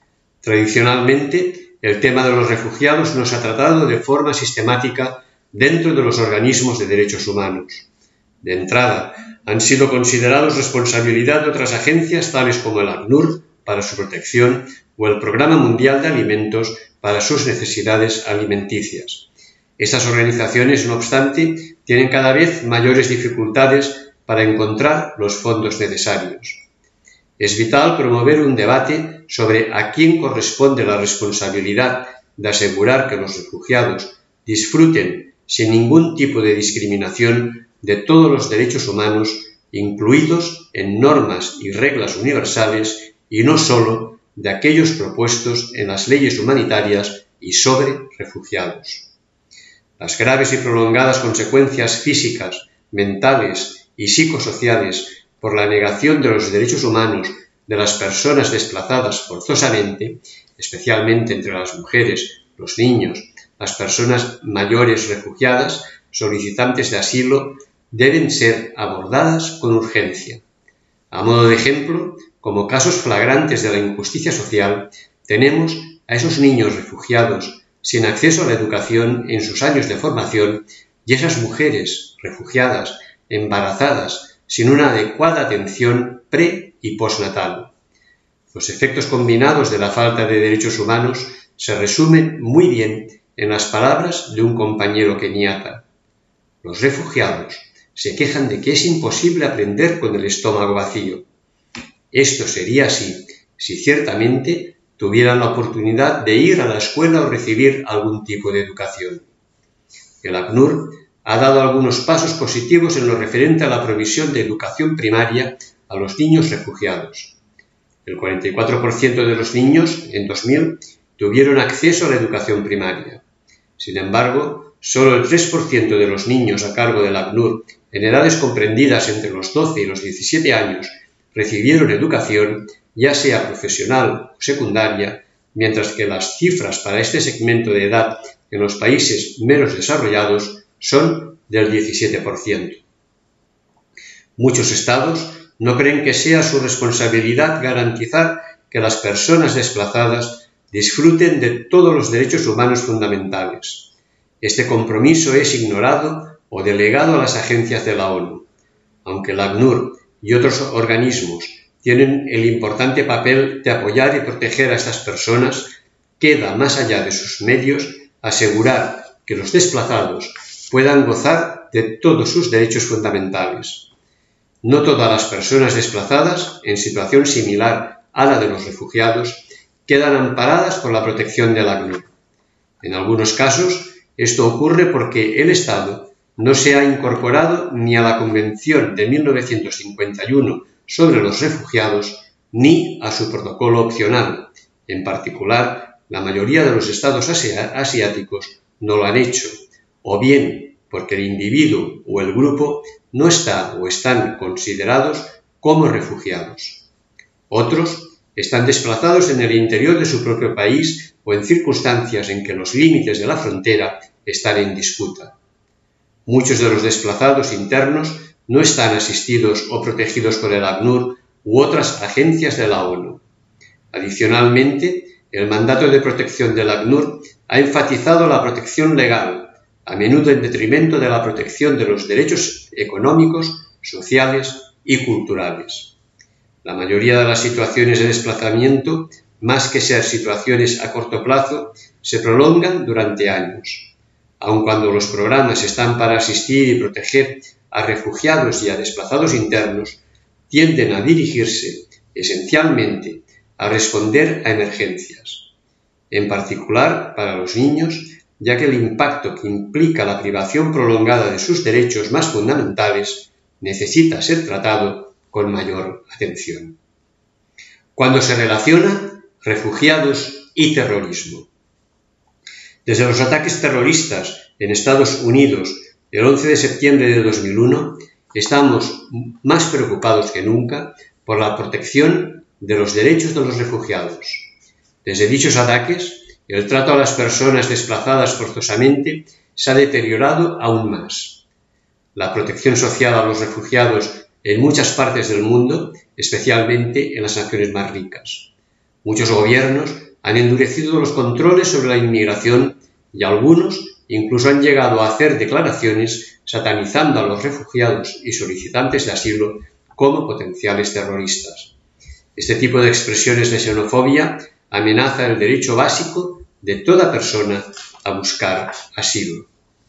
Tradicionalmente, el tema de los refugiados no se ha tratado de forma sistemática dentro de los organismos de derechos humanos. De entrada, han sido considerados responsabilidad de otras agencias tales como el ACNUR para su protección o el Programa Mundial de Alimentos para sus necesidades alimenticias. Estas organizaciones, no obstante, tienen cada vez mayores dificultades para encontrar los fondos necesarios. Es vital promover un debate sobre a quién corresponde la responsabilidad de asegurar que los refugiados disfruten sin ningún tipo de discriminación de todos los derechos humanos incluidos en normas y reglas universales y no sólo de aquellos propuestos en las leyes humanitarias y sobre refugiados. Las graves y prolongadas consecuencias físicas, mentales y psicosociales por la negación de los derechos humanos de las personas desplazadas forzosamente, especialmente entre las mujeres, los niños, las personas mayores refugiadas, solicitantes de asilo, deben ser abordadas con urgencia. A modo de ejemplo, como casos flagrantes de la injusticia social, tenemos a esos niños refugiados sin acceso a la educación en sus años de formación y esas mujeres refugiadas embarazadas sin una adecuada atención pre- y postnatal. Los efectos combinados de la falta de derechos humanos se resumen muy bien en las palabras de un compañero keniata. Los refugiados se quejan de que es imposible aprender con el estómago vacío. Esto sería así si ciertamente tuvieran la oportunidad de ir a la escuela o recibir algún tipo de educación. El ACNUR ha dado algunos pasos positivos en lo referente a la provisión de educación primaria a los niños refugiados. El cuarenta y cuatro por ciento de los niños, en dos mil, tuvieron acceso a la educación primaria. Sin embargo, solo el tres por ciento de los niños a cargo del ACNUR en edades comprendidas entre los doce y los diecisiete años recibieron educación, ya sea profesional o secundaria, mientras que las cifras para este segmento de edad en los países menos desarrollados son del diecisiete por ciento. Muchos estados no creen que sea su responsabilidad garantizar que las personas desplazadas disfruten de todos los derechos humanos fundamentales. Este compromiso es ignorado o delegado a las agencias de la ONU. Aunque el ACNUR y otros organismos tienen el importante papel de apoyar y proteger a estas personas, queda más allá de sus medios asegurar que los desplazados puedan gozar de todos sus derechos fundamentales. No todas las personas desplazadas, en situación similar a la de los refugiados, quedan amparadas por la protección del ACNUR. En algunos casos, esto ocurre porque el Estado no se ha incorporado ni a la Convención de mil novecientos cincuenta y uno sobre los refugiados ni a su protocolo opcional. En particular, la mayoría de los estados asiáticos no lo han hecho, o bien porque el individuo o el grupo no está o están considerados como refugiados. Otros están desplazados en el interior de su propio país o en circunstancias en que los límites de la frontera están en disputa. Muchos de los desplazados internos no están asistidos o protegidos por el ACNUR u otras agencias de la ONU. Adicionalmente, el mandato de protección del ACNUR ha enfatizado la protección legal, a menudo en detrimento de la protección de los derechos económicos, sociales y culturales. La mayoría de las situaciones de desplazamiento, más que ser situaciones a corto plazo, se prolongan durante años. Aun cuando los programas están para asistir y proteger a refugiados y a desplazados internos, tienden a dirigirse esencialmente a responder a emergencias. En particular, para los niños, ya que el impacto que implica la privación prolongada de sus derechos más fundamentales necesita ser tratado con mayor atención. Cuando se relaciona refugiados y terrorismo. Desde los ataques terroristas en Estados Unidos el once de septiembre de dos mil uno, estamos más preocupados que nunca por la protección de los derechos de los refugiados. Desde dichos ataques, el trato a las personas desplazadas forzosamente se ha deteriorado aún más. La protección social a los refugiados en muchas partes del mundo, especialmente en las naciones más ricas. Muchos gobiernos han endurecido los controles sobre la inmigración y algunos incluso han llegado a hacer declaraciones satanizando a los refugiados y solicitantes de asilo como potenciales terroristas. Este tipo de expresiones de xenofobia amenaza el derecho básico de toda persona a buscar asilo.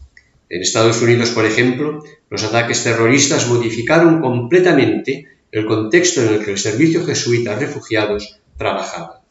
En Estados Unidos, por ejemplo, los ataques terroristas modificaron completamente el contexto en el que el Servicio Jesuita a Refugiados trabajaba.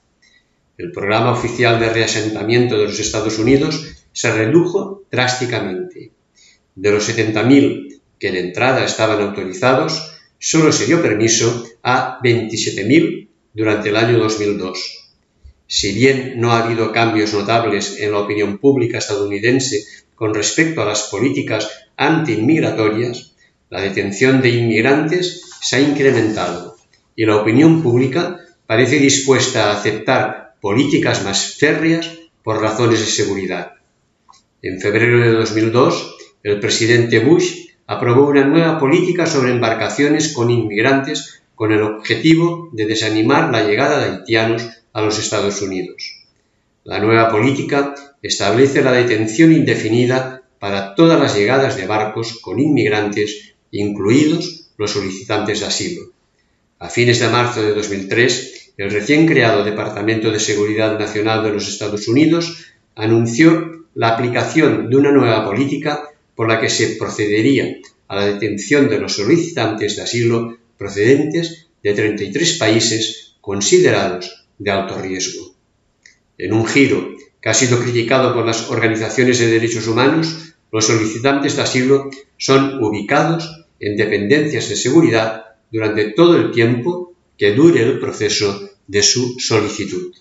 El programa oficial de reasentamiento de los Estados Unidos se redujo drásticamente. De los setenta mil que de entrada estaban autorizados, solo se dio permiso a veintisiete mil durante el año dos mil dos. Si bien no ha habido cambios notables en la opinión pública estadounidense con respecto a las políticas antiinmigratorias, la detención de inmigrantes se ha incrementado y la opinión pública parece dispuesta a aceptar políticas más férreas por razones de seguridad. En febrero de dos mil dos, el presidente Bush aprobó una nueva política sobre embarcaciones con inmigrantes con el objetivo de desanimar la llegada de haitianos a los Estados Unidos. La nueva política establece la detención indefinida para todas las llegadas de barcos con inmigrantes, incluidos los solicitantes de asilo. A fines de marzo de dos mil tres, el recién creado Departamento de Seguridad Nacional de los Estados Unidos anunció la aplicación de una nueva política por la que se procedería a la detención de los solicitantes de asilo procedentes de treinta y tres países considerados de alto riesgo. En un giro que ha sido criticado por las organizaciones de derechos humanos, los solicitantes de asilo son ubicados en dependencias de seguridad durante todo el tiempo que dure el proceso de su solicitud.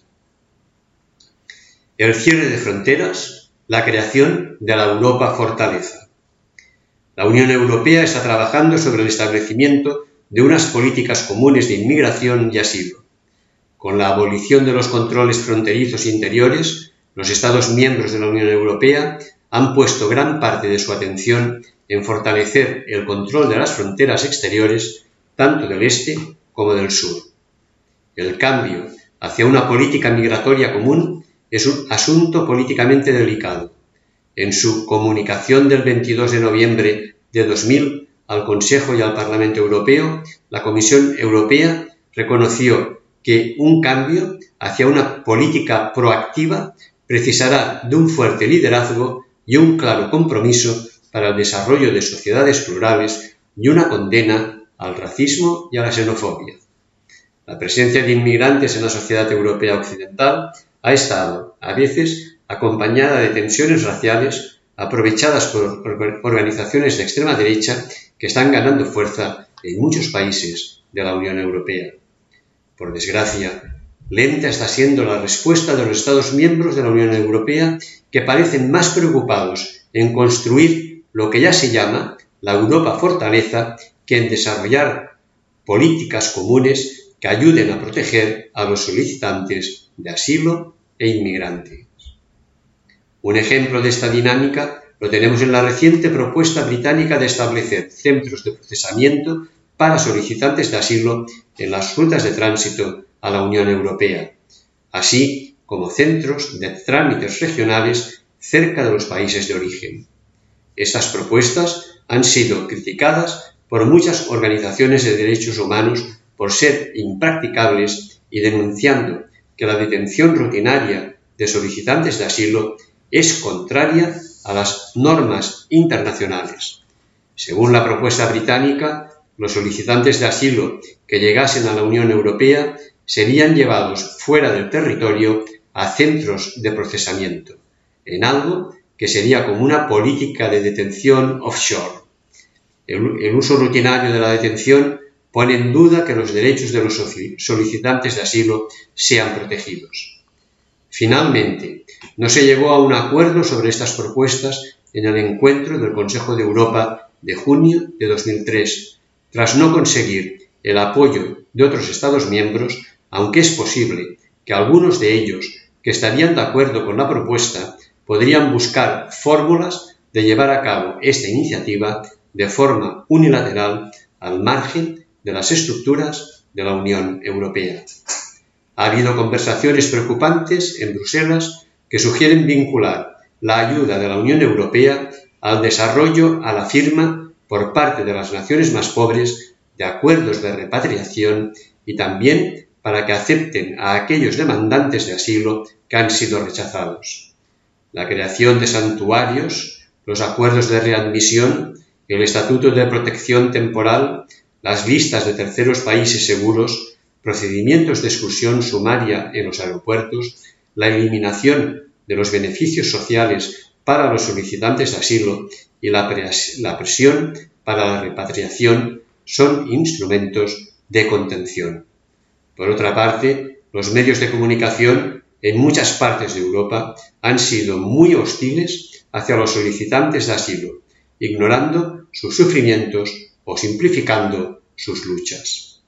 El cierre de fronteras, la creación de la Europa Fortaleza. La Unión Europea está trabajando sobre el establecimiento de unas políticas comunes de inmigración y asilo. Con la abolición de los controles fronterizos interiores, los Estados miembros de la Unión Europea han puesto gran parte de su atención en fortalecer el control de las fronteras exteriores, tanto del este como del sur. El cambio hacia una política migratoria común es un asunto políticamente delicado. En su comunicación del veintidós de noviembre de dos mil al Consejo y al Parlamento Europeo, la Comisión Europea reconoció que un cambio hacia una política proactiva precisará de un fuerte liderazgo y un claro compromiso para el desarrollo de sociedades plurales y una condena al racismo y a la xenofobia. La presencia de inmigrantes en la sociedad europea occidental ha estado, a veces, acompañada de tensiones raciales aprovechadas por organizaciones de extrema derecha que están ganando fuerza en muchos países de la Unión Europea. Por desgracia, lenta está siendo la respuesta de los Estados miembros de la Unión Europea, que parecen más preocupados en construir lo que ya se llama la Europa Fortaleza que en desarrollar políticas comunes que ayuden a proteger a los solicitantes de asilo e inmigrantes. Un ejemplo de esta dinámica lo tenemos en la reciente propuesta británica de establecer centros de procesamiento para solicitantes de asilo en las rutas de tránsito a la Unión Europea, así como centros de trámites regionales cerca de los países de origen. Estas propuestas han sido criticadas por muchas organizaciones de derechos humanos por ser impracticables y denunciando que la detención rutinaria de solicitantes de asilo es contraria a las normas internacionales. Según la propuesta británica, los solicitantes de asilo que llegasen a la Unión Europea serían llevados fuera del territorio a centros de procesamiento, en algo que sería como una política de detención offshore. El, el uso rutinario de la detención pone en duda que los derechos de los solicitantes de asilo sean protegidos. Finalmente, no se llegó a un acuerdo sobre estas propuestas en el encuentro del Consejo de Europa de junio de dos mil tres, tras no conseguir el apoyo de otros Estados miembros, aunque es posible que algunos de ellos que estarían de acuerdo con la propuesta podrían buscar fórmulas de llevar a cabo esta iniciativa de forma unilateral al margen de las estructuras de la Unión Europea. Ha habido conversaciones preocupantes en Bruselas que sugieren vincular la ayuda de la Unión Europea al desarrollo a la firma por parte de las naciones más pobres de acuerdos de repatriación y también para que acepten a aquellos demandantes de asilo que han sido rechazados. La creación de santuarios, los acuerdos de readmisión, el Estatuto de Protección Temporal, las vistas de terceros países seguros, procedimientos de exclusión sumaria en los aeropuertos, la eliminación de los beneficios sociales para los solicitantes de asilo y la, pres- la presión para la repatriación son instrumentos de contención. Por otra parte, los medios de comunicación en muchas partes de Europa han sido muy hostiles hacia los solicitantes de asilo, ignorando sus sufrimientos o simplificando sus luchas.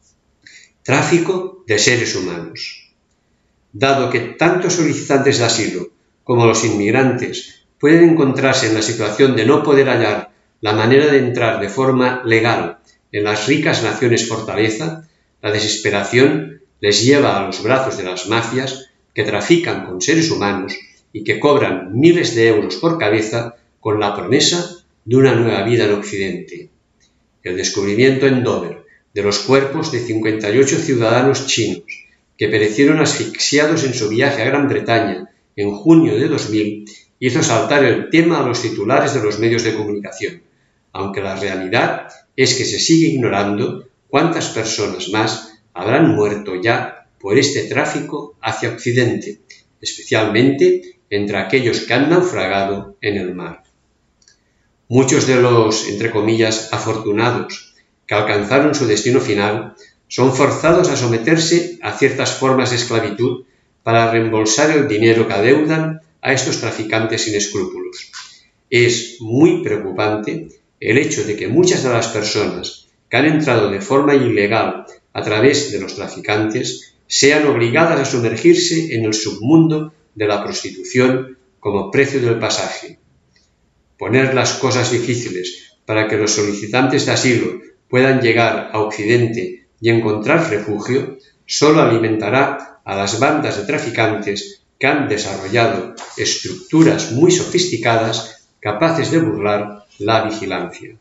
Tráfico de seres humanos. Dado que tanto solicitantes de asilo como los inmigrantes pueden encontrarse en la situación de no poder hallar la manera de entrar de forma legal en las ricas naciones fortaleza, la desesperación les lleva a los brazos de las mafias que trafican con seres humanos y que cobran miles de euros por cabeza con la promesa de una nueva vida en Occidente. El descubrimiento en Dover de los cuerpos de cincuenta y ocho ciudadanos chinos que perecieron asfixiados en su viaje a Gran Bretaña en junio de dos mil hizo saltar el tema a los titulares de los medios de comunicación, aunque la realidad es que se sigue ignorando cuántas personas más habrán muerto ya por este tráfico hacia Occidente, especialmente entre aquellos que han naufragado en el mar. Muchos de los, entre comillas, afortunados que alcanzaron su destino final son forzados a someterse a ciertas formas de esclavitud para reembolsar el dinero que adeudan a estos traficantes sin escrúpulos. Es muy preocupante el hecho de que muchas de las personas que han entrado de forma ilegal a través de los traficantes sean obligadas a sumergirse en el submundo de la prostitución como precio del pasaje. Poner las cosas difíciles para que los solicitantes de asilo puedan llegar a Occidente y encontrar refugio solo alimentará a las bandas de traficantes que han desarrollado estructuras muy sofisticadas capaces de burlar la vigilancia.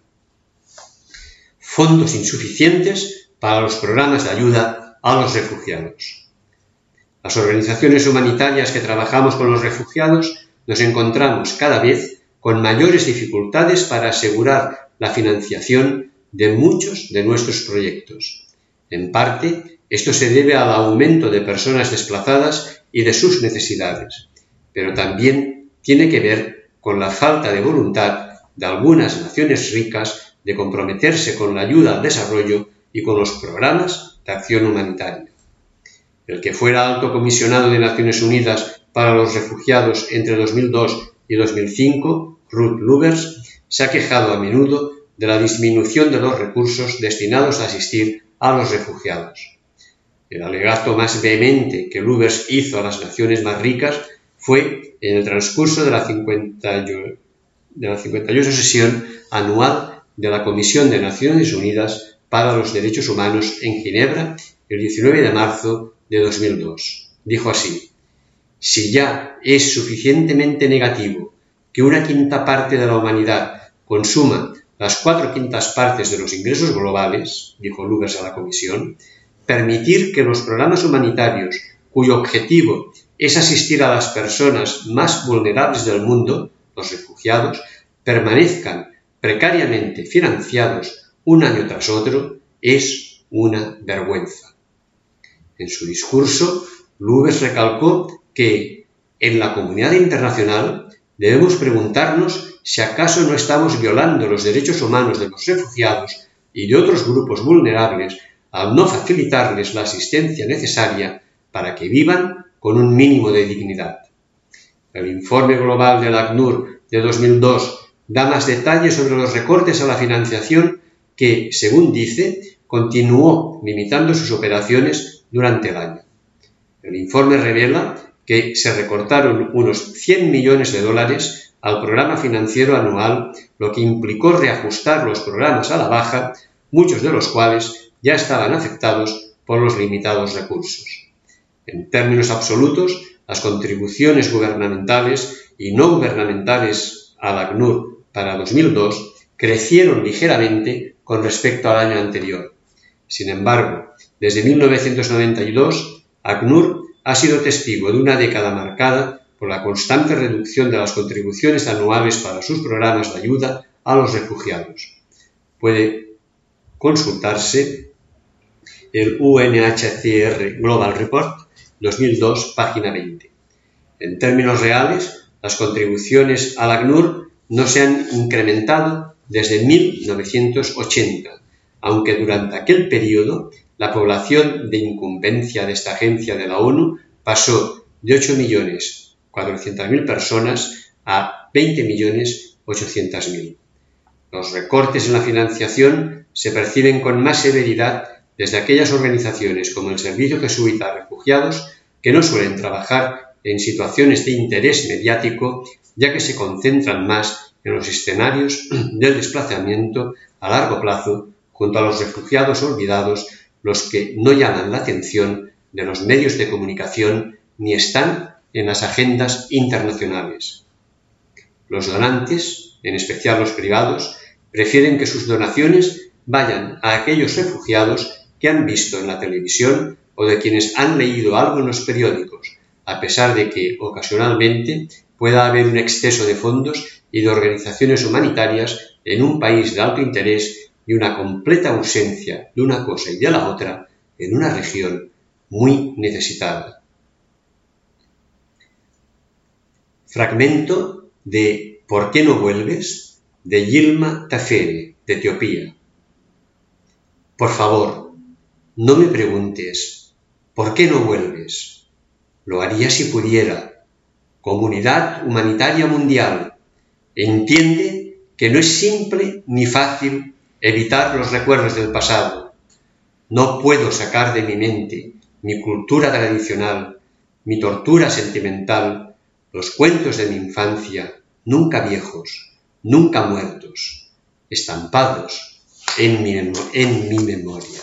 Fondos insuficientes para los programas de ayuda a los refugiados. Las organizaciones humanitarias que trabajamos con los refugiados nos encontramos cada vez con mayores dificultades para asegurar la financiación de muchos de nuestros proyectos. En parte, esto se debe al aumento de personas desplazadas y de sus necesidades, pero también tiene que ver con la falta de voluntad de algunas naciones ricas de comprometerse con la ayuda al desarrollo y con los programas de acción humanitaria. El que fuera alto comisionado de Naciones Unidas para los refugiados entre dos mil dos y dos mil cinco, Ruth Lubbers, se ha quejado a menudo de la disminución de los recursos destinados a asistir a los refugiados. El alegato más vehemente que Lubbers hizo a las naciones más ricas fue en el transcurso de la cincuenta y ocho sesión anual de la Comisión de Naciones Unidas para los Derechos Humanos en Ginebra el diecinueve de marzo de dos mil dos. Dijo así: si ya es suficientemente negativo que una quinta parte de la humanidad consuma las cuatro quintas partes de los ingresos globales, dijo Lubbers a la Comisión, permitir que los programas humanitarios cuyo objetivo es asistir a las personas más vulnerables del mundo, los refugiados, permanezcan precariamente financiados un año tras otro, es una vergüenza. En su discurso, Lubbers recalcó que en la comunidad internacional debemos preguntarnos si acaso no estamos violando los derechos humanos de los refugiados y de otros grupos vulnerables al no facilitarles la asistencia necesaria para que vivan con un mínimo de dignidad. El informe global del ACNUR de dos mil dos da más detalles sobre los recortes a la financiación que, según dice, continuó limitando sus operaciones durante el año. El informe revela que se recortaron unos cien millones de dólares al programa financiero anual, lo que implicó reajustar los programas a la baja, muchos de los cuales ya estaban afectados por los limitados recursos. En términos absolutos, las contribuciones gubernamentales y no gubernamentales al ACNUR para dos mil dos crecieron ligeramente con respecto al año anterior. Sin embargo, desde mil novecientos noventa y dos, ACNUR ha sido testigo de una década marcada por la constante reducción de las contribuciones anuales para sus programas de ayuda a los refugiados. Puede consultarse el U N H C R Global Report dos mil dos, página veinte. En términos reales, las contribuciones al ACNUR no se han incrementado desde mil novecientos ochenta, aunque durante aquel periodo la población de incumbencia de esta agencia de la ONU pasó de ocho millones cuatrocientas mil personas a veinte millones ochocientas mil. Los recortes en la financiación se perciben con más severidad desde aquellas organizaciones como el Servicio Jesuita a Refugiados, que no suelen trabajar en situaciones de interés mediático, ya que se concentran más en los escenarios del desplazamiento a largo plazo junto a los refugiados olvidados, los que no llaman la atención de los medios de comunicación ni están en las agendas internacionales. Los donantes, en especial los privados, prefieren que sus donaciones vayan a aquellos refugiados que han visto en la televisión o de quienes han leído algo en los periódicos, a pesar de que ocasionalmente pueda haber un exceso de fondos y de organizaciones humanitarias en un país de alto interés y una completa ausencia de una cosa y de la otra en una región muy necesitada. Fragmento de ¿Por qué no vuelves?, de Yilma Tafere, de Etiopía. Por favor, no me preguntes, ¿por qué no vuelves? Lo haría si pudiera. Comunidad humanitaria mundial, entiende que no es simple ni fácil evitar los recuerdos del pasado. No puedo sacar de mi mente mi cultura tradicional, mi tortura sentimental, los cuentos de mi infancia, nunca viejos, nunca muertos, estampados en mi, en mi memoria.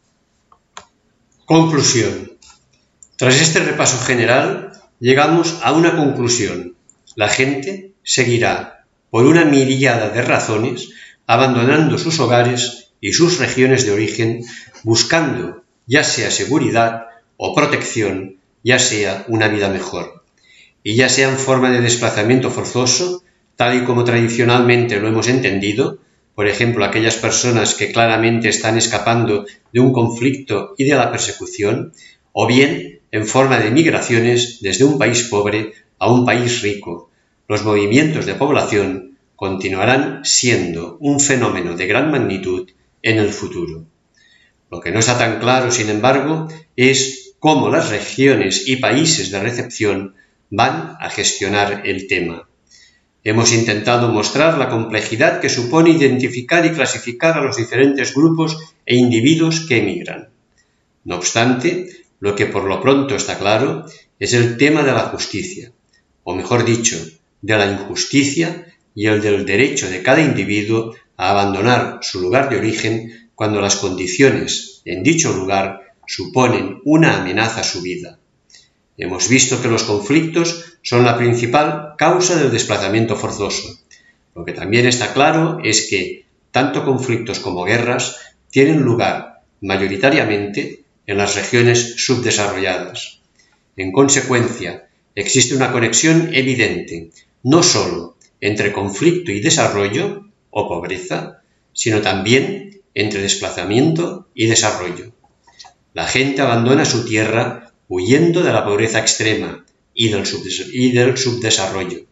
Conclusión. Tras este repaso general, llegamos a una conclusión. La gente seguirá, por una miríada de razones, abandonando sus hogares y sus regiones de origen, buscando ya sea seguridad o protección, ya sea una vida mejor. Y ya sea en forma de desplazamiento forzoso, tal y como tradicionalmente lo hemos entendido, por ejemplo, aquellas personas que claramente están escapando de un conflicto y de la persecución, o bien en forma de migraciones desde un país pobre a un país rico. Los movimientos de población continuarán siendo un fenómeno de gran magnitud en el futuro. Lo que no está tan claro, sin embargo, es cómo las regiones y países de recepción van a gestionar el tema. Hemos intentado mostrar la complejidad que supone identificar y clasificar a los diferentes grupos e individuos que emigran. No obstante, lo que por lo pronto está claro es el tema de la justicia, o mejor dicho, de la injusticia y el del derecho de cada individuo a abandonar su lugar de origen cuando las condiciones en dicho lugar suponen una amenaza a su vida. Hemos visto que los conflictos son la principal causa del desplazamiento forzoso. Lo que también está claro es que tanto conflictos como guerras tienen lugar mayoritariamente en las regiones subdesarrolladas. En consecuencia, existe una conexión evidente, no solo entre conflicto y desarrollo o pobreza, sino también entre desplazamiento y desarrollo. La gente abandona su tierra huyendo de la pobreza extrema y del, subdes- y del subdesarrollo,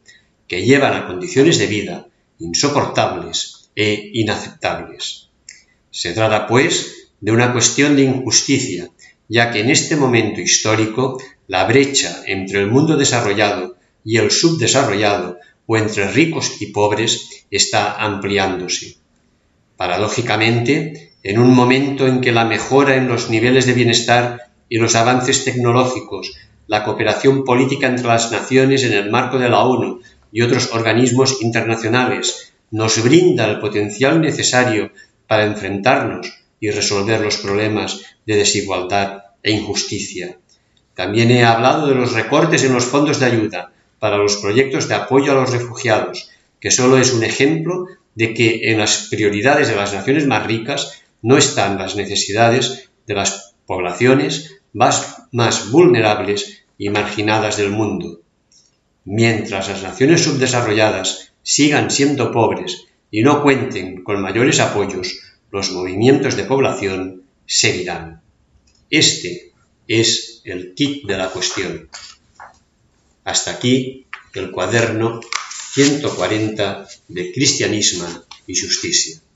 que llevan a condiciones de vida insoportables e inaceptables. Se trata, pues, de una cuestión de injusticia, ya que en este momento histórico la brecha entre el mundo desarrollado y el subdesarrollado, o entre ricos y pobres, está ampliándose. Paradójicamente, en un momento en que la mejora en los niveles de bienestar y los avances tecnológicos, la cooperación política entre las naciones en el marco de la ONU y otros organismos internacionales nos brinda el potencial necesario para enfrentarnos y resolver los problemas de desigualdad e injusticia. También he hablado de los recortes en los fondos de ayuda para los proyectos de apoyo a los refugiados, que solo es un ejemplo de que en las prioridades de las naciones más ricas no están las necesidades de las poblaciones más, más vulnerables y marginadas del mundo. Mientras las naciones subdesarrolladas sigan siendo pobres y no cuenten con mayores apoyos, los movimientos de población seguirán. Este es el kit de la cuestión. Hasta aquí el cuaderno ciento cuarenta de Cristianisme y Justícia.